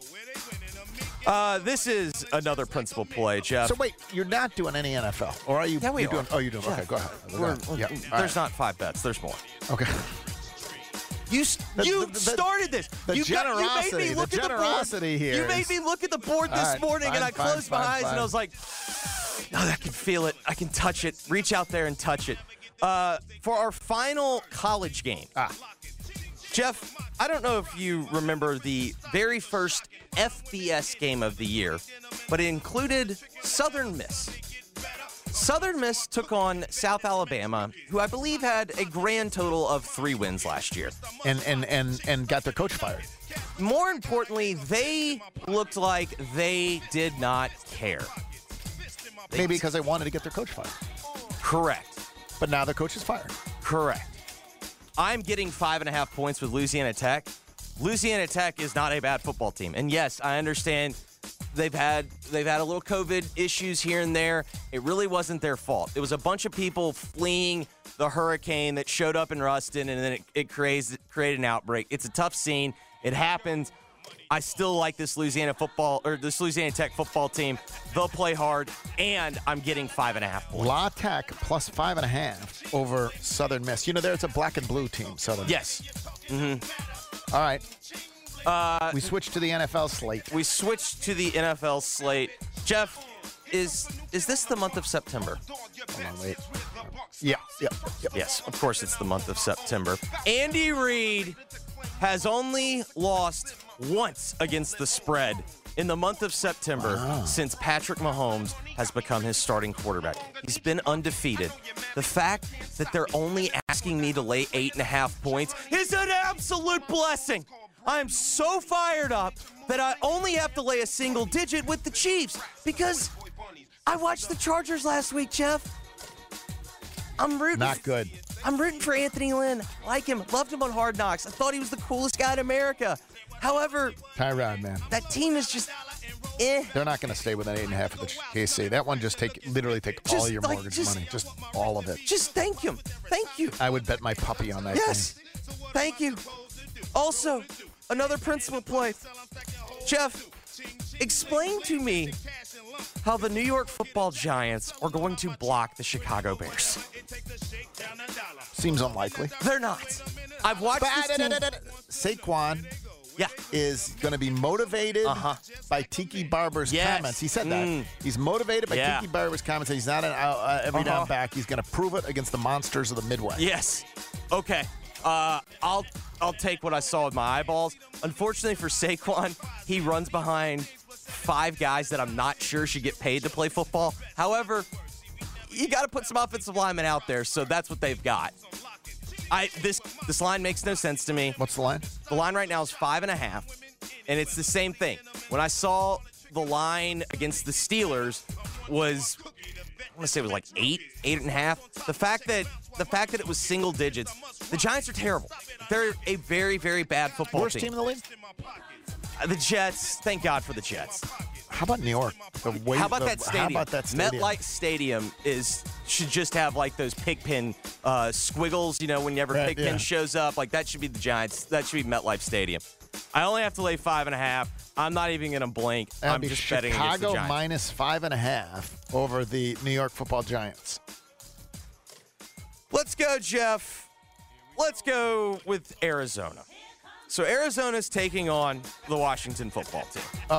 Uh, this is another principal play, Jeff. So wait, you're not doing any N F L, or are you? Yeah, we you're are. doing. Oh, you're doing. Yeah. Okay, go ahead. Go We're- ahead. we're- Yeah. There's All right. not five bets. There's more. Okay. You you The- the- started this. the you got, you made generosity, me the look at the generosity board. here You made is- me look at the board this All right, morning, and fine, I fine, closed my fine, eyes, and fine. I was like, "Oh, I can feel it. I can touch it. Reach out there and touch it." Uh, for our final college game, ah. Jeff, I don't know if you remember the very first F B S game of the year, but it included Southern Miss. Southern Miss took on South Alabama, who I believe had a grand total of three wins last year. And and and and got their coach fired. More importantly, they looked like they did not care. Maybe because they wanted to get their coach fired. Correct. But now their coach is fired. Correct. I'm getting five and a half points with Louisiana Tech. Louisiana Tech is not a bad football team. And yes, I understand they've had they've had a little COVID issues here and there. It really wasn't their fault. It was a bunch of people fleeing the hurricane that showed up in Ruston, and then it, it creates, created an outbreak. It's a tough scene. It happens. I still like this Louisiana football or this Louisiana Tech football team. They'll play hard, and I'm getting five and a half points. La Tech plus five and a half over Southern Miss. You know, there's a black and blue team, Southern Yes. Mm-hmm. Miss. All right. Uh, we switched to the N F L slate. We switched to the N F L slate. Jeff, is is this the month of September? Hold on, wait. Yeah, yeah, yeah. Yes, of course it's the month of September. Andy Reid has only lost once against the spread in the month of September Wow. since Patrick Mahomes has become his starting quarterback. He's been undefeated. The fact that they're only asking me to lay eight and a half points is an absolute blessing. I'm so fired up that I only have to lay a single digit with the Chiefs because I watched the Chargers last week, Jeff. I'm rooting. Not good. I'm rooting for Anthony Lynn. Like him. Loved him on Hard Knocks. I thought he was the coolest guy in America. However, Tyrod, man. that team is just eh. They're not going to stay with an eight and a half for the K C. That one just take literally take all Just your like, mortgage just- money, just all of it. Just thank him. Thank you. I would bet my puppy on that. Yes. thing. Thank you. Also, another principal play. Jeff, explain to me how the New York Football Giants are going to block the Chicago Bears. Seems unlikely. They're not. I've watched this team. Saquon Yeah. is going to be motivated Uh-huh. by Tiki Barber's Yes. comments. He said that. Mm. He's motivated by Yeah. Tiki Barber's comments. He's not an uh, every Uh-huh. down back. He's going to prove it against the monsters of the Midwest. Yes. Okay. Uh, I'll I'll take what I saw with my eyeballs. Unfortunately for Saquon, he runs behind five guys that I'm not sure should get paid to play football. However, you got to put some offensive linemen out there, so that's what they've got. I this this line makes no sense to me. What's the line? The line right now is five and a half, and it's the same thing. When I saw the line against the Steelers was I want to say it was like eight, eight and a half. The fact that the fact that it was single digits, the Giants are terrible. They're a very, very bad football Worst team. team in the league? Uh, The Jets. Thank God for the Jets. How about New York? The way, How about the, that stadium? How about that stadium? MetLife Stadium is should just have like those pigpen uh, squiggles. You know, whenever Right, pigpen yeah. shows up, like that should be the Giants. That should be MetLife Stadium. I only have to lay five and a half. I'm not even going to blink. That'd I'm be just betting against the Chicago Giants. minus five and a half over the New York Football Giants. Let's go, Jeff. Let's go with Arizona. So Arizona's taking on the Washington football team. Oh.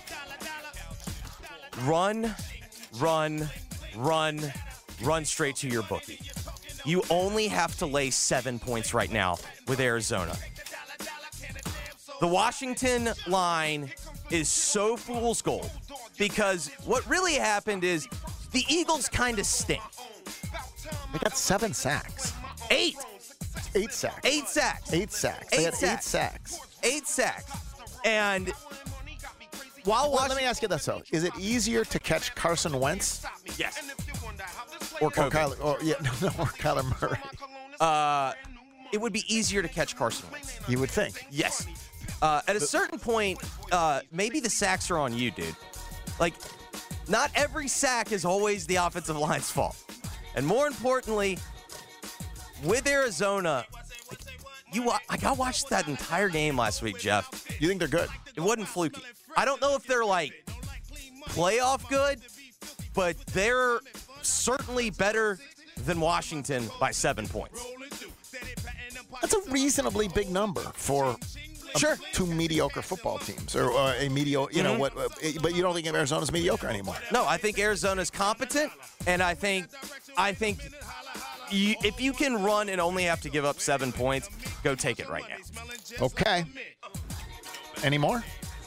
Run, run, run, run straight to your bookie. You only have to lay seven points right now with Arizona. The Washington line is so fool's gold because what really happened is the Eagles kind of stink. They got seven sacks. Eight. Eight sacks. Eight sacks. Eight sacks. They Eight had sacks. eight sacks. Eight sacks. And while Well, watching, let me ask you this, though. Is it easier to catch Carson Wentz yes, or or Kobe. Kyler, or, yeah, no, no, or Kyler Murray? Uh, it would be easier to catch Carson Wentz. You would think. Yes. Uh, at a certain point, uh, maybe the sacks are on you, dude. Like, not every sack is always the offensive line's fault. And more importantly, with Arizona, like, you, wa- like, I watched that entire game last week, Jeff. You think they're good? It wasn't fluky. I don't know if they're like playoff good, but they're certainly better than Washington by seven points. That's a reasonably big number for a- Sure. two mediocre football teams, or uh, a mediocre. You know Mhm. what? Uh, but you don't think Arizona's mediocre anymore? No, I think Arizona's competent, and I think, I think, you, if you can run and only have to give up seven points, go take it right now. Okay. Any more?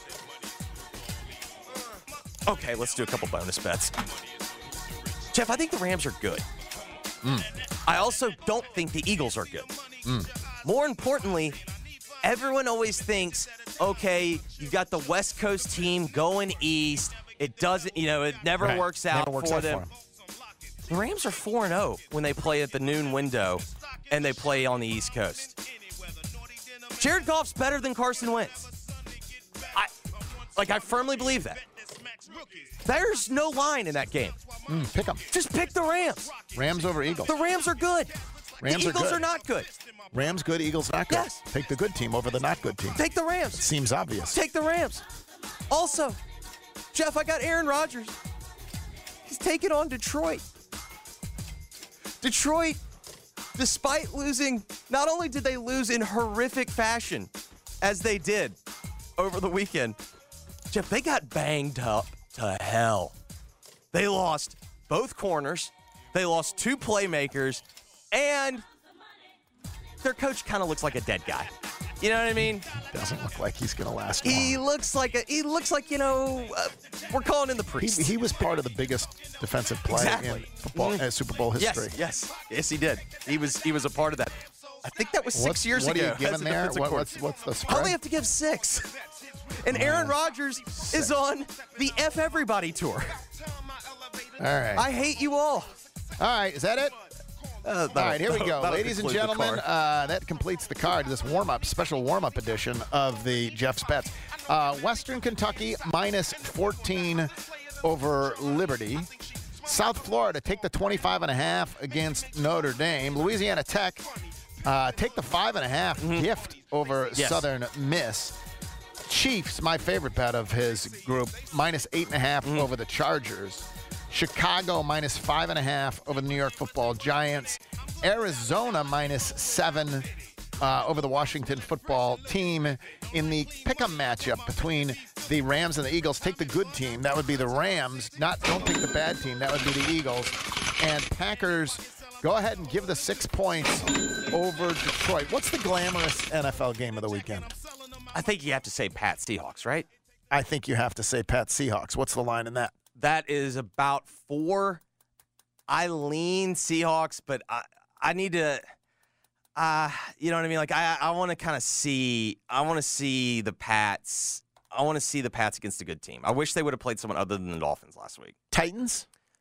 Okay, let's do a couple bonus bets. Jeff, I think the Rams are good. Mm. I also don't think the Eagles are good. Mm. More importantly, everyone always thinks, okay, you've got the West Coast team going east. It doesn't, you know, it never Right. works out Never works for out them. for 'em. The Rams are four and oh when they play at the noon window and they play on the East Coast. Jared Goff's better than Carson Wentz. I, like, I firmly believe that. There's no line in that game. Mm, pick them. Just pick the Rams. Rams over Eagles. The Rams are good. Rams the are Eagles good. are not good. Rams good, Eagles not good. Yes. Take the good team over the not good team. Take the Rams. Seems obvious. Take the Rams. Also, Jeff, I got Aaron Rodgers. He's taking on Detroit. Detroit, despite losing, not only did they lose in horrific fashion, as they did over the weekend, Jeff, they got banged up to hell. They lost both corners. They lost two playmakers. And their coach kind of looks like a dead guy. You know what I mean? Doesn't look like he's going to last He long. looks like a. He looks like you know. Uh, we're calling in the He, priest. he was part of the biggest defensive play Exactly. in football, uh, Super Bowl history. Yes, yes, yes. He did. He was. He was a part of that. I think that was six What's- years what ago. are you giving as a there? defensive What- coordinator. what's- what's the I spread? only have to give six. And Aaron Rodgers is on the F Everybody tour. All right. I hate you all. All right. Is that it? Uh, All right, here we go. that'll Ladies and conclude the gentlemen, card. uh, that completes the card, this warm-up, special warm-up edition of the Jeff's Bets. Uh, Western Kentucky minus fourteen over Liberty. South Florida, take the twenty-five and a half against Notre Dame. Louisiana Tech, uh, take the five and a half gift over Mm-hmm. Yes. Southern Miss. Chiefs, my favorite bet of his group, minus eight and a half Mm-hmm. over the Chargers. Chicago minus five and a half over the New York Football Giants. Arizona minus seven uh, over the Washington Football Team. In the pick'em matchup between the Rams and the Eagles, take the good team. That would be the Rams. Not don't take the bad team. That would be the Eagles. And Packers, go ahead and give the six points over Detroit. What's the glamorous N F L game of the weekend? I think you have to say Pat Seahawks, right? I think you have to say Pat Seahawks. What's the line in that? That is about four. I lean Seahawks, but I I need to. Uh, you know what I mean? Like I I want to kind of see. I want to see the Pats. I want to see the Pats against a good team. I wish they would have played someone other than the Dolphins last week. Titans?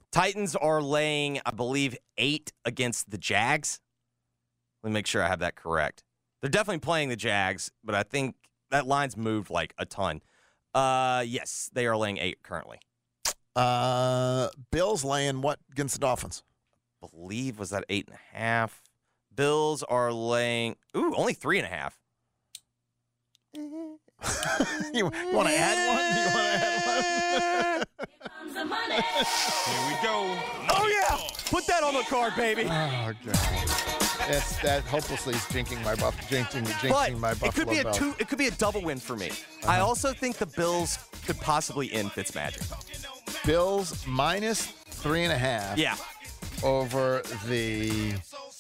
Titans are laying, I believe, eight against the Jags. Let me make sure I have that correct. They're definitely playing the Jags, but I think that line's moved like a ton. Uh, yes, they are laying eight currently. Uh, Bills laying what against the Dolphins? I believe was that eight and a half. Bills are laying, ooh, only three and a half. you you want to add one? You want to add one? Here we go. Oh, yeah. Put that on the card, baby. Oh, God. That's, that hopelessly is jinxing my buff, jinxing, jinxing But my Buffalo it could be a Bills. two. It could be a double win for me. Uh-huh. I also think the Bills could possibly end Fitzmagic. Bills minus three and a half. Yeah. Over the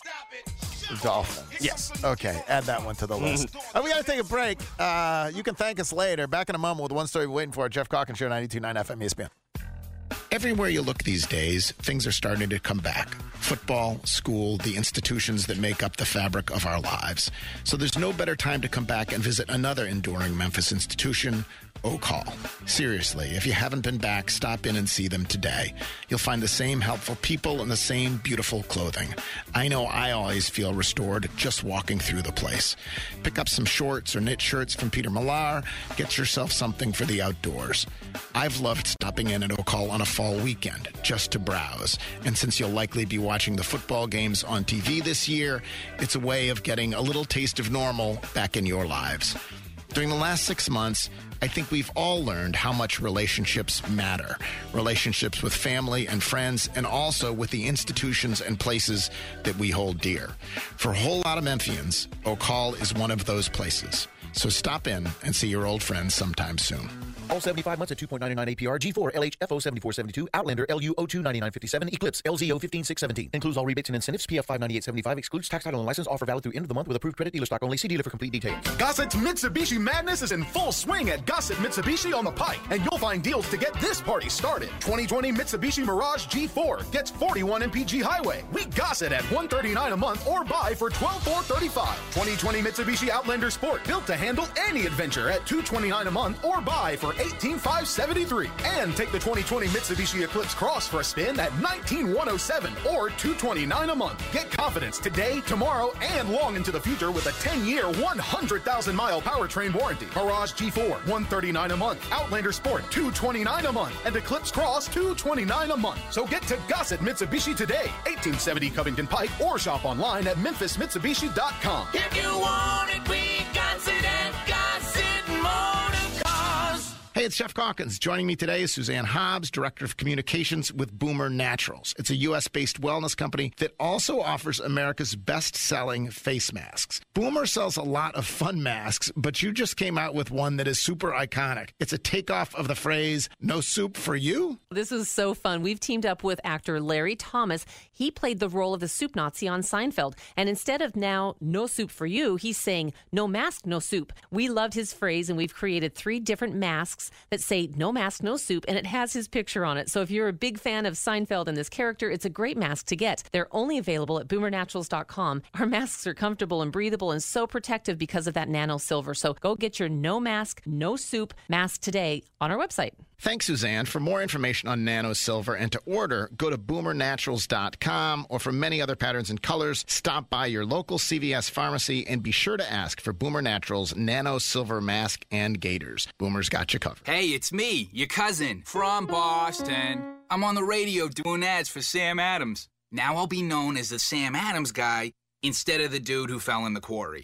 Dolphins. Yes. Okay, add that one to the list. Uh, we got to take a break. Uh, you can thank us later. Back in a moment with one story we're waiting for. Jeff Calkins Show, ninety-two point nine F M E S P N. Everywhere you look these days, things are starting to come back. Football, school, the institutions that make up the fabric of our lives. So there's no better time to come back and visit another enduring Memphis institution, Oak Hall. Seriously, if you haven't been back, stop in and see them today. You'll find the same helpful people and the same beautiful clothing. I know I always feel restored just walking through the place. Pick up some shorts or knit shirts from Peter Millar. Get yourself something for the outdoors. I've loved stopping in at Oak Hall on a fall weekend just to browse. And since you'll likely be watching the football games on T V this year, it's a way of getting a little taste of normal back in your lives. During the last six months, I think we've all learned how much relationships matter. Relationships with family and friends, and also with the institutions and places that we hold dear. For a whole lot of Memphians, Oak Hall is one of those places. So stop in and see your old friends sometime soon. All seventy-five months at two point nine nine A P R. G four, L H F O seventy-four seventy-two, Outlander, L U O two ninety-nine fifty-seven, Eclipse, L Z O fifteen six seventeen. Includes all rebates and incentives. P F five ninety-eight seventy-five. Excludes tax, title, and license. Offer valid through end of the month with approved credit. Dealer stock only. See dealer for complete details. Gossett's Mitsubishi Madness is in full swing at Gossett Mitsubishi on the Pike, and you'll find deals to get this party started. twenty twenty Mitsubishi Mirage G four gets forty-one M P G Highway. We Gossett at one hundred thirty-nine dollars a month or buy for twelve thousand four hundred thirty-five dollars. twenty twenty Mitsubishi Outlander Sport, built to handle any adventure at two hundred twenty-nine dollars a month or buy for eighteen thousand five hundred seventy-three dollars. And take the twenty twenty Mitsubishi Eclipse Cross for a spin at nineteen thousand one hundred seven dollars or two hundred twenty-nine dollars a month. Get confidence today, tomorrow, and long into the future with a ten-year, one hundred thousand mile powertrain warranty. Mirage G four, one hundred thirty-nine dollars a month. Outlander Sport, two hundred twenty-nine dollars a month. And Eclipse Cross, two hundred twenty-nine dollars a month. So get to Gossett Mitsubishi today, eighteen seventy Covington Pike, or shop online at memphis mitsubishi dot com. If you want it, we got it at Gossett Motor Cars. Hey, it's Jeff Calkins. Joining me today is Suzanne Hobbs, Director of Communications with Boomer Naturals. It's a U S-based wellness company that also offers America's best-selling face masks. Boomer sells a lot of fun masks, but you just came out with one that is super iconic. It's a takeoff of the phrase, "No soup for you"? This is so fun. We've teamed up with actor Larry Thomas. He played the role of the soup Nazi on Seinfeld. And instead of now, "No soup for you," he's saying, "No mask, no soup." We loved his phrase, and we've created three different masks that say "No mask, no soup," and it has his picture on it. So if you're a big fan of Seinfeld and this character, it's a great mask to get. They're only available at boomer naturals dot com. Our masks are comfortable and breathable and so protective because of that nano silver. So go get your "No mask, no soup" mask today on our website. Thanks, Suzanne. For more information on Nano Silver and to order, go to boomer naturals dot com, or for many other patterns and colors, stop by your local C V S pharmacy and be sure to ask for Boomer Naturals Nano Silver Mask and Gaiters. Boomer's got you covered. Hey, it's me, your cousin, from Boston. I'm on the radio doing ads for Sam Adams. Now I'll be known as the Sam Adams guy instead of the dude who fell in the quarry.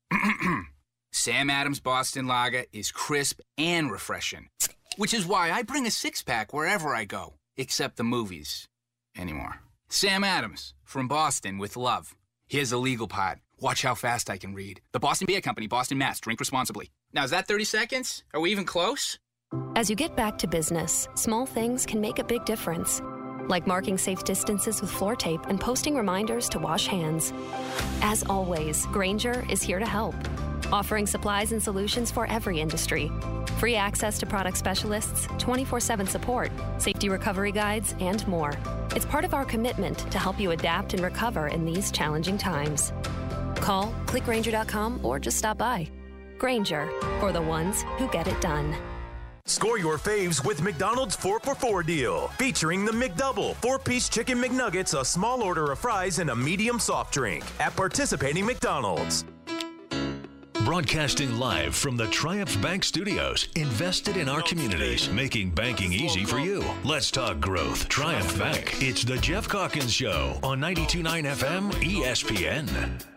Sam Adams Boston Lager is crisp and refreshing, which is why I bring a six-pack wherever I go, except the movies anymore. Sam Adams, from Boston with love. Here's the legal part. Watch how fast I can read. The Boston Beer Company, Boston, Mass. Drink responsibly. Now, is that thirty seconds? Are we even close? As you get back to business, small things can make a big difference. Like marking safe distances with floor tape and posting reminders to wash hands. As always, Grainger is here to help, offering supplies and solutions for every industry. Free access to product specialists, twenty-four seven support, safety recovery guides, and more. It's part of our commitment to help you adapt and recover in these challenging times. Call, click Grainger dot com, or just stop by. Grainger, for the ones who get it done. Score your faves with McDonald's four for four deal. Featuring the McDouble, four-piece chicken McNuggets, a small order of fries, and a medium soft drink. At participating McDonald's. Broadcasting live from the Triumph Bank Studios, invested in our communities, making banking easy for you. Let's talk growth. Triumph Bank. It's the Jeff Calkins Show on ninety-two point nine F M E S P N.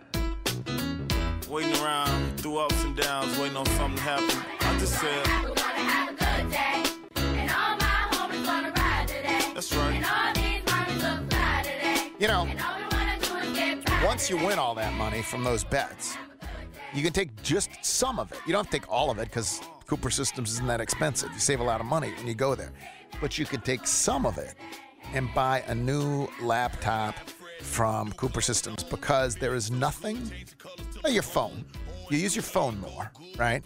Waiting around through ups and downs, waiting on something to happen. I just said, we're gonna have a good day, and all my homies gonna ride today. That's right. And all these homies look fly today. You know, And all we wanna do is get proud once you win all that money from those bets, you can take just some of it. You don't have to take all of it because Cooper Systems isn't that expensive. You save a lot of money when you go there. But you could take some of it and buy a new laptop from Cooper Systems because there is nothing. Oh, your phone. You use your phone more, right?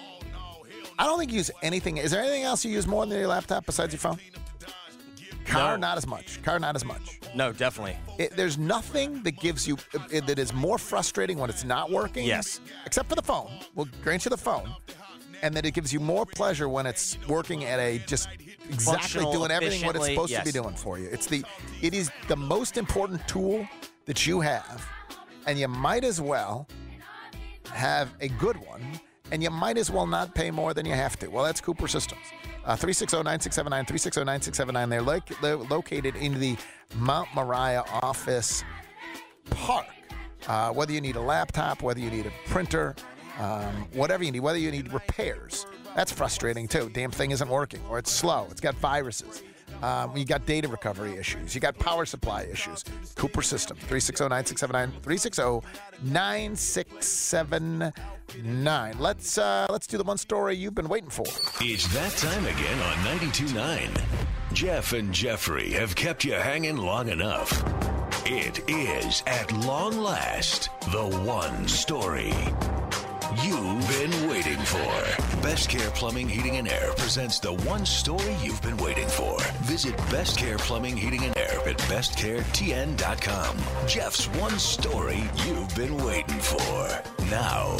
I don't think you use anything. Is there anything else you use more than your laptop besides your phone? Car, No. not as much. Car, not as much. No, definitely. It, there's nothing that gives you it, that is more frustrating when it's not working. Yes. Except for the phone. We'll grant you the phone, and that it gives you more pleasure when it's working at a just exactly Functional, doing everything what it's efficiently, supposed to be yes. doing for you. It's the it is the most important tool that you have, and you might as well have a good one, and you might as well not pay more than you have to. Well, that's Cooper Systems. Uh, three six zero, nine six seven nine, three six zero, nine six seven nine. They're, lo- they're located in the Mount Moriah office park. Uh, whether you need a laptop, whether you need a printer, um, whatever you need, whether you need repairs. That's frustrating, too. Damn thing isn't working, or it's slow. It's got viruses. Um, you got data recovery issues. You got power supply issues. Cooper Systems, three six zero, nine six seven nine, three six zero, nine six seven nine. Let's, uh, let's do the one story you've been waiting for. It's that time again on ninety-two point nine. Jeff and Jeffrey have kept you hanging long enough. It is, at long last, the one story you've been waiting for. Best Care Plumbing, Heating, and Air presents the one story you've been waiting for. Visit Best Care Plumbing, Heating, and Air at best care t n dot com. Jeff's one story you've been waiting for. Now,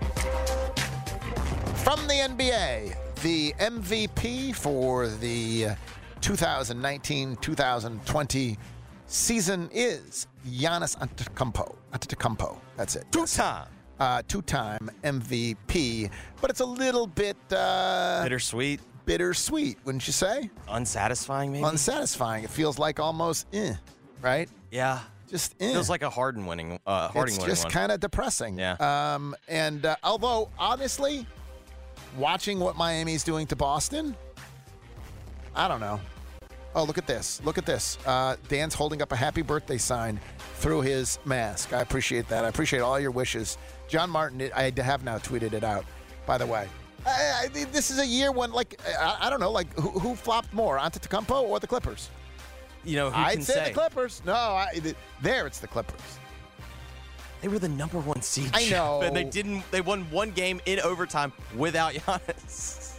From the N B A, the M V P for the twenty nineteen twenty twenty season is Giannis Antetokounmpo. Antetokounmpo. That's it. Two-time. Uh, two-time M V P, but it's a little bit uh, Bittersweet. bittersweet, wouldn't you say? Unsatisfying, maybe? Unsatisfying. It feels like almost eh, right? Yeah. Just eh. Feels like a Harden winning. Uh, Harding It's winning just one. kind of depressing. Yeah. Um, and uh, although, honestly, watching what Miami's doing to Boston, I don't know. Oh, look at this. Look at this. Uh, Dan's holding up a happy birthday sign through his mask. I appreciate that. I appreciate all your wishes. John Martin, I have now tweeted it out, by the way. I, I, this is a year when, like, I, I don't know, like, who, who flopped more, Antetokounmpo or the Clippers? You know, who I'd can say, say? the Clippers. No, I, th- there it's the Clippers. They were the number one seed. I know. And they didn't. They won one game in overtime without Giannis.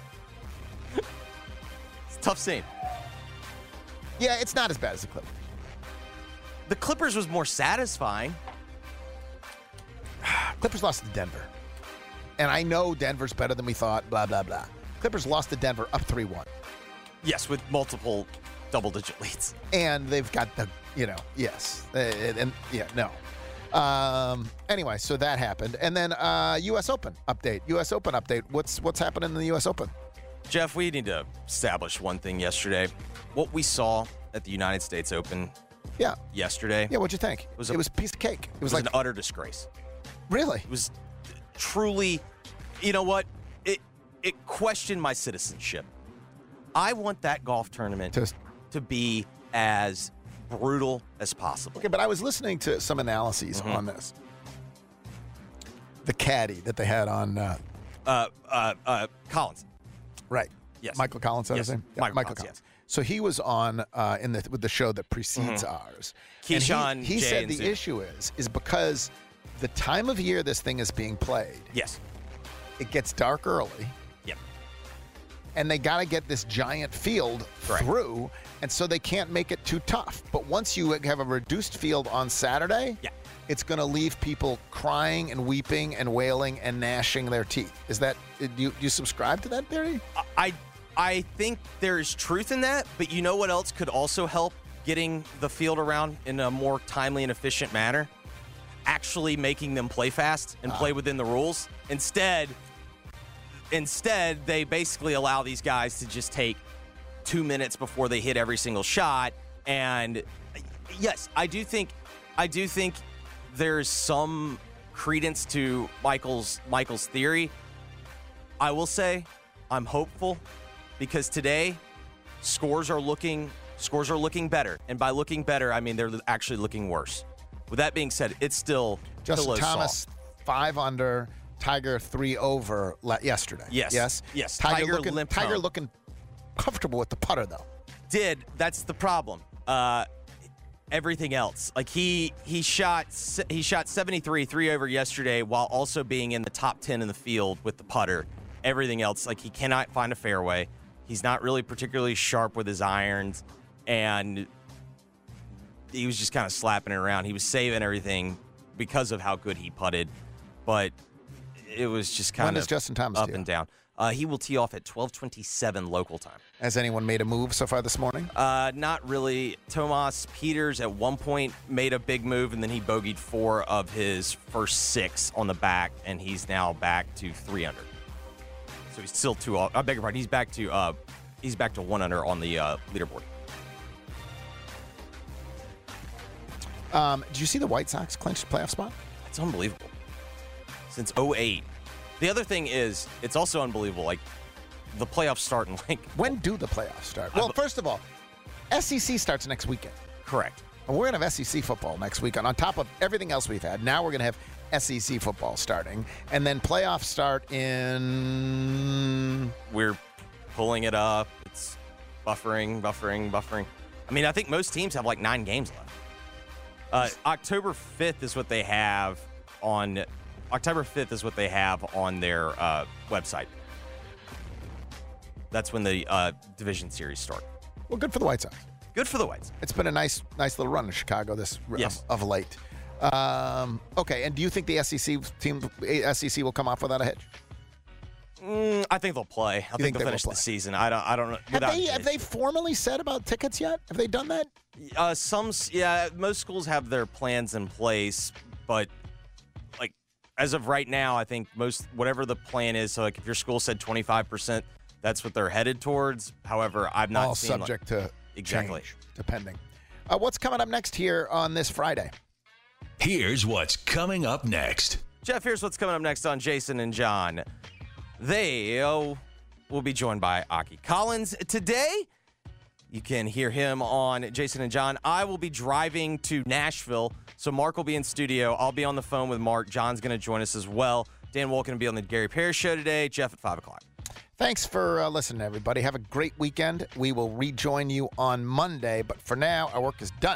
It's a tough scene. Yeah, it's not as bad as the Clippers. The Clippers was more satisfying. Clippers lost to Denver. And I know Denver's better than we thought, blah, blah, blah. Clippers lost to Denver up three one. Yes, with multiple double-digit leads. And they've got the, you know, yes. Uh, And, and yeah, no. Um, anyway, so that happened. And then uh, U S Open update. U S Open update. What's what's happening in the U S Open? Jeff, we need to establish one thing yesterday. What we saw at the United States Open Yeah. yesterday. Yeah, what'd you think? Was a, it was a piece of cake. It was, was like an utter disgrace. Really? It was truly, you know what? It it questioned my citizenship. I want that golf tournament Just- to be as brutal as possible. Okay, but I was listening to some analyses Mm-hmm. on this. The caddy that they had on uh, Uh, uh, uh, Collins. Right. Yes. Michael Collins, is that his Yes. name? Yeah, Michael Michael Collins, Collins. So he was on uh, in the with the show that precedes Mhm. ours. And Keyshawn, he, he Jay, said and the Zuma. issue is is because the time of year this thing is being played, Yes. it gets dark early, Yep. and they got to get this giant field Correct. through, and so they can't make it too tough. But once you have a reduced field on Saturday, Yeah. it's going to leave people crying and weeping and wailing and gnashing their teeth. Is that do you, do you subscribe to that theory? I I think there's truth in that, but you know what else could also help getting the field around in a more timely and efficient manner? Actually making them play fast and play within the rules. Instead, instead they basically allow these guys to just take two minutes before they hit every single shot. And yes, I do think I do think there's some credence to Michael's Michael's theory. I will say I'm hopeful because today scores are looking scores are looking better. And by looking better, I mean they're actually looking worse. With that being said, it's still Justin pillow Thomas soft. five under, Tiger three over le- yesterday. Yes. Yes. Yes. Tiger, Tiger looking, limped Tiger home. looking comfortable with the putter though. Did that's the problem. Uh, everything else, like he he shot he shot seventy-three, three over yesterday, while also being in the top ten in the field with the putter. Everything else, like he cannot find a fairway. He's not really particularly sharp with his irons, and he was just kind of slapping it around. He was saving everything because of how good he putted, but it was just kind When of does Justin Thomas up tee and off? down. Uh, he will tee off at twelve twenty-seven local time. Has anyone made a move so far this morning? Uh, not really. Tomas Peters at one point made a big move, and then he bogeyed four of his first six on the back, and he's now back to three under. So he's still two. I beg your pardon. He's back to uh, he's back to one under on the uh, leaderboard. Um, did you see the White Sox clinch the playoff spot? It's unbelievable. Since oh eight. The other thing is, it's also unbelievable. Like, the playoffs start in, like... When do the playoffs start? Well, first of all, S E C starts next weekend. Correct. And we're going to have S E C football next weekend. On top of everything else we've had, now we're going to have S E C football starting. And then playoffs start in... We're pulling it up. It's buffering, buffering, buffering. I mean, I think most teams have, like, nine games left. Uh, October fifth is what they have on... October fifth is what they have on their uh, website. That's when the uh, division series start. Well, good for the White Sox. Good for the White Sox. It's been a nice, nice little run in Chicago this Yes. of, of late. Um, okay, and do you think the S E C team, S E C, will come off without a hitch? Mm, I think they'll play. I You think, think they'll they will finish play? the season. I don't. I don't know. Have without they, a have hitch. they formally said about tickets yet? Have they done that? Uh, some, s- yeah, most schools have their plans in place, but like as of right now, I think most whatever the plan is. So like, if your school said twenty-five percent, that's what they're headed towards. However, I've not All seen subject like, to exactly change, depending. Uh, what's coming up next here on this Friday? Here's what's coming up next. Jeff, here's what's coming up next on Jason and John. They oh, will be joined by Aki Collins today. You can hear him on Jason and John. I will be driving to Nashville, so Mark will be in studio. I'll be on the phone with Mark. John's going to join us as well. Dan Wolken will be on the Gary Parrish Show today. Jeff at five o'clock. Thanks for uh, listening, everybody. Have a great weekend. We will rejoin you on Monday, but for now, our work is done.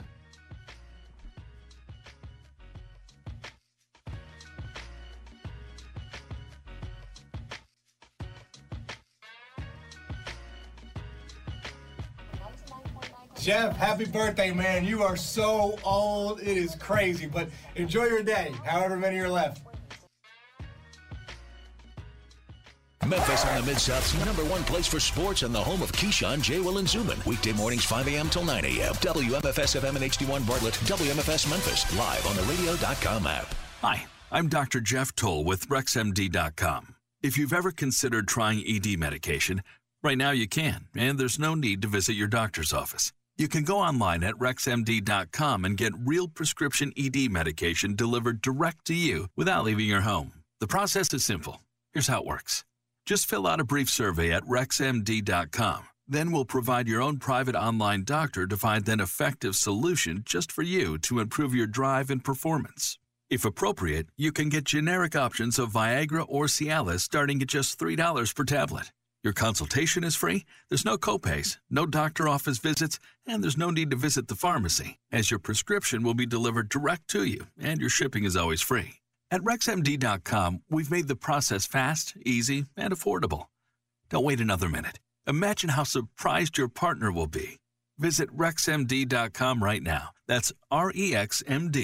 Jeff, happy birthday, man. You are so old. It is crazy, but enjoy your day, however many are left. Memphis on the Mid-South's number one place for sports and the home of Keyshawn, J. Will, and Zubin. Weekday mornings five a.m. till nine a.m. W M F S F M and H D one Bartlett. W M F S Memphis. Live on the radio dot com app. Hi, I'm Doctor Jeff Toll with Rex M D dot com. If you've ever considered trying E D medication, right now you can, and there's no need to visit your doctor's office. You can go online at Rex M D dot com and get real prescription E D medication delivered direct to you without leaving your home. The process is simple. Here's how it works. Just fill out a brief survey at Rex M D dot com. Then we'll provide your own private online doctor to find an effective solution just for you to improve your drive and performance. If appropriate, you can get generic options of Viagra or Cialis starting at just three dollars per tablet. Your consultation is free, there's no copays, no doctor office visits, and there's no need to visit the pharmacy, as your prescription will be delivered direct to you, and your shipping is always free. At Rex M D dot com, we've made the process fast, easy, and affordable. Don't wait another minute. Imagine how surprised your partner will be. Visit Rex M D dot com right now. That's R E X M D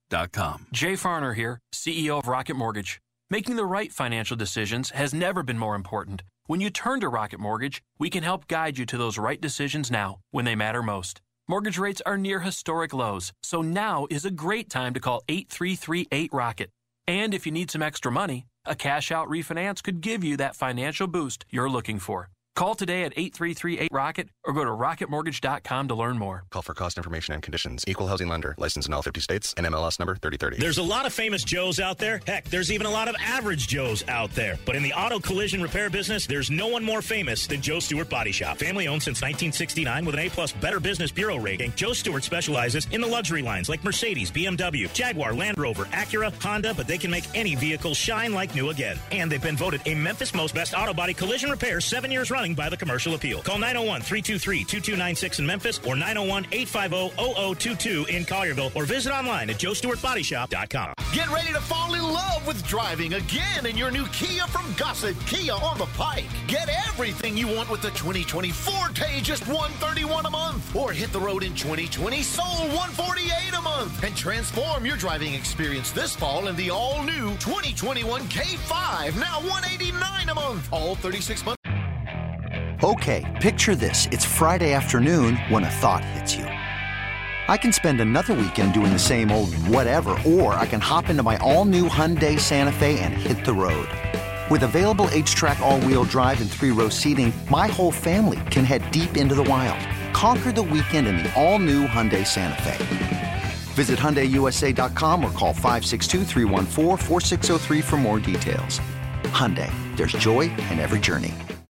dot com. Jay Farner here, C E O of Rocket Mortgage. Making the right financial decisions has never been more important. When you turn to Rocket Mortgage, we can help guide you to those right decisions now, when they matter most. Mortgage rates are near historic lows, so now is a great time to call eight three three eight ROCKET. And if you need some extra money, a cash-out refinance could give you that financial boost you're looking for. Call today at eight three three eight ROCKET or go to rocket mortgage dot com to learn more. Call for cost information and conditions. Equal housing lender. Licensed in all fifty states and M L S number thirty thirty. There's a lot of famous Joes out there. Heck, there's even a lot of average Joes out there. But in the auto collision repair business, there's no one more famous than Joe Stewart Body Shop. Family owned since nineteen sixty-nine with an A-plus Better Business Bureau rating, Joe Stewart specializes in the luxury lines like Mercedes, B M W, Jaguar, Land Rover, Acura, Honda, but they can make any vehicle shine like new again. And they've been voted a Memphis Most Best Auto Body Collision Repair seven years running by the Commercial Appeal. Call nine oh one, three two three, two two nine six in Memphis or nine oh one, eight five oh, zero zero two two in Collierville or visit online at joe stewart body shop dot com. Get ready to fall in love with driving again in your new Kia from Gossett Kia on the Pike. Get everything you want with the twenty twenty Forte, just one hundred thirty-one dollars a month. Or hit the road in twenty twenty Soul, one hundred forty-eight dollars a month. And transform your driving experience this fall in the all-new twenty twenty-one K five, now one hundred eighty-nine dollars a month. All thirty-six months. Okay, picture this. It's Friday afternoon when a thought hits you. I can spend another weekend doing the same old whatever, or I can hop into my all-new Hyundai Santa Fe and hit the road. With available H-Track all-wheel drive and three-row seating, my whole family can head deep into the wild. Conquer the weekend in the all-new Hyundai Santa Fe. Visit Hyundai U S A dot com or call five six two, three one four, four six zero three for more details. Hyundai, there's joy in every journey.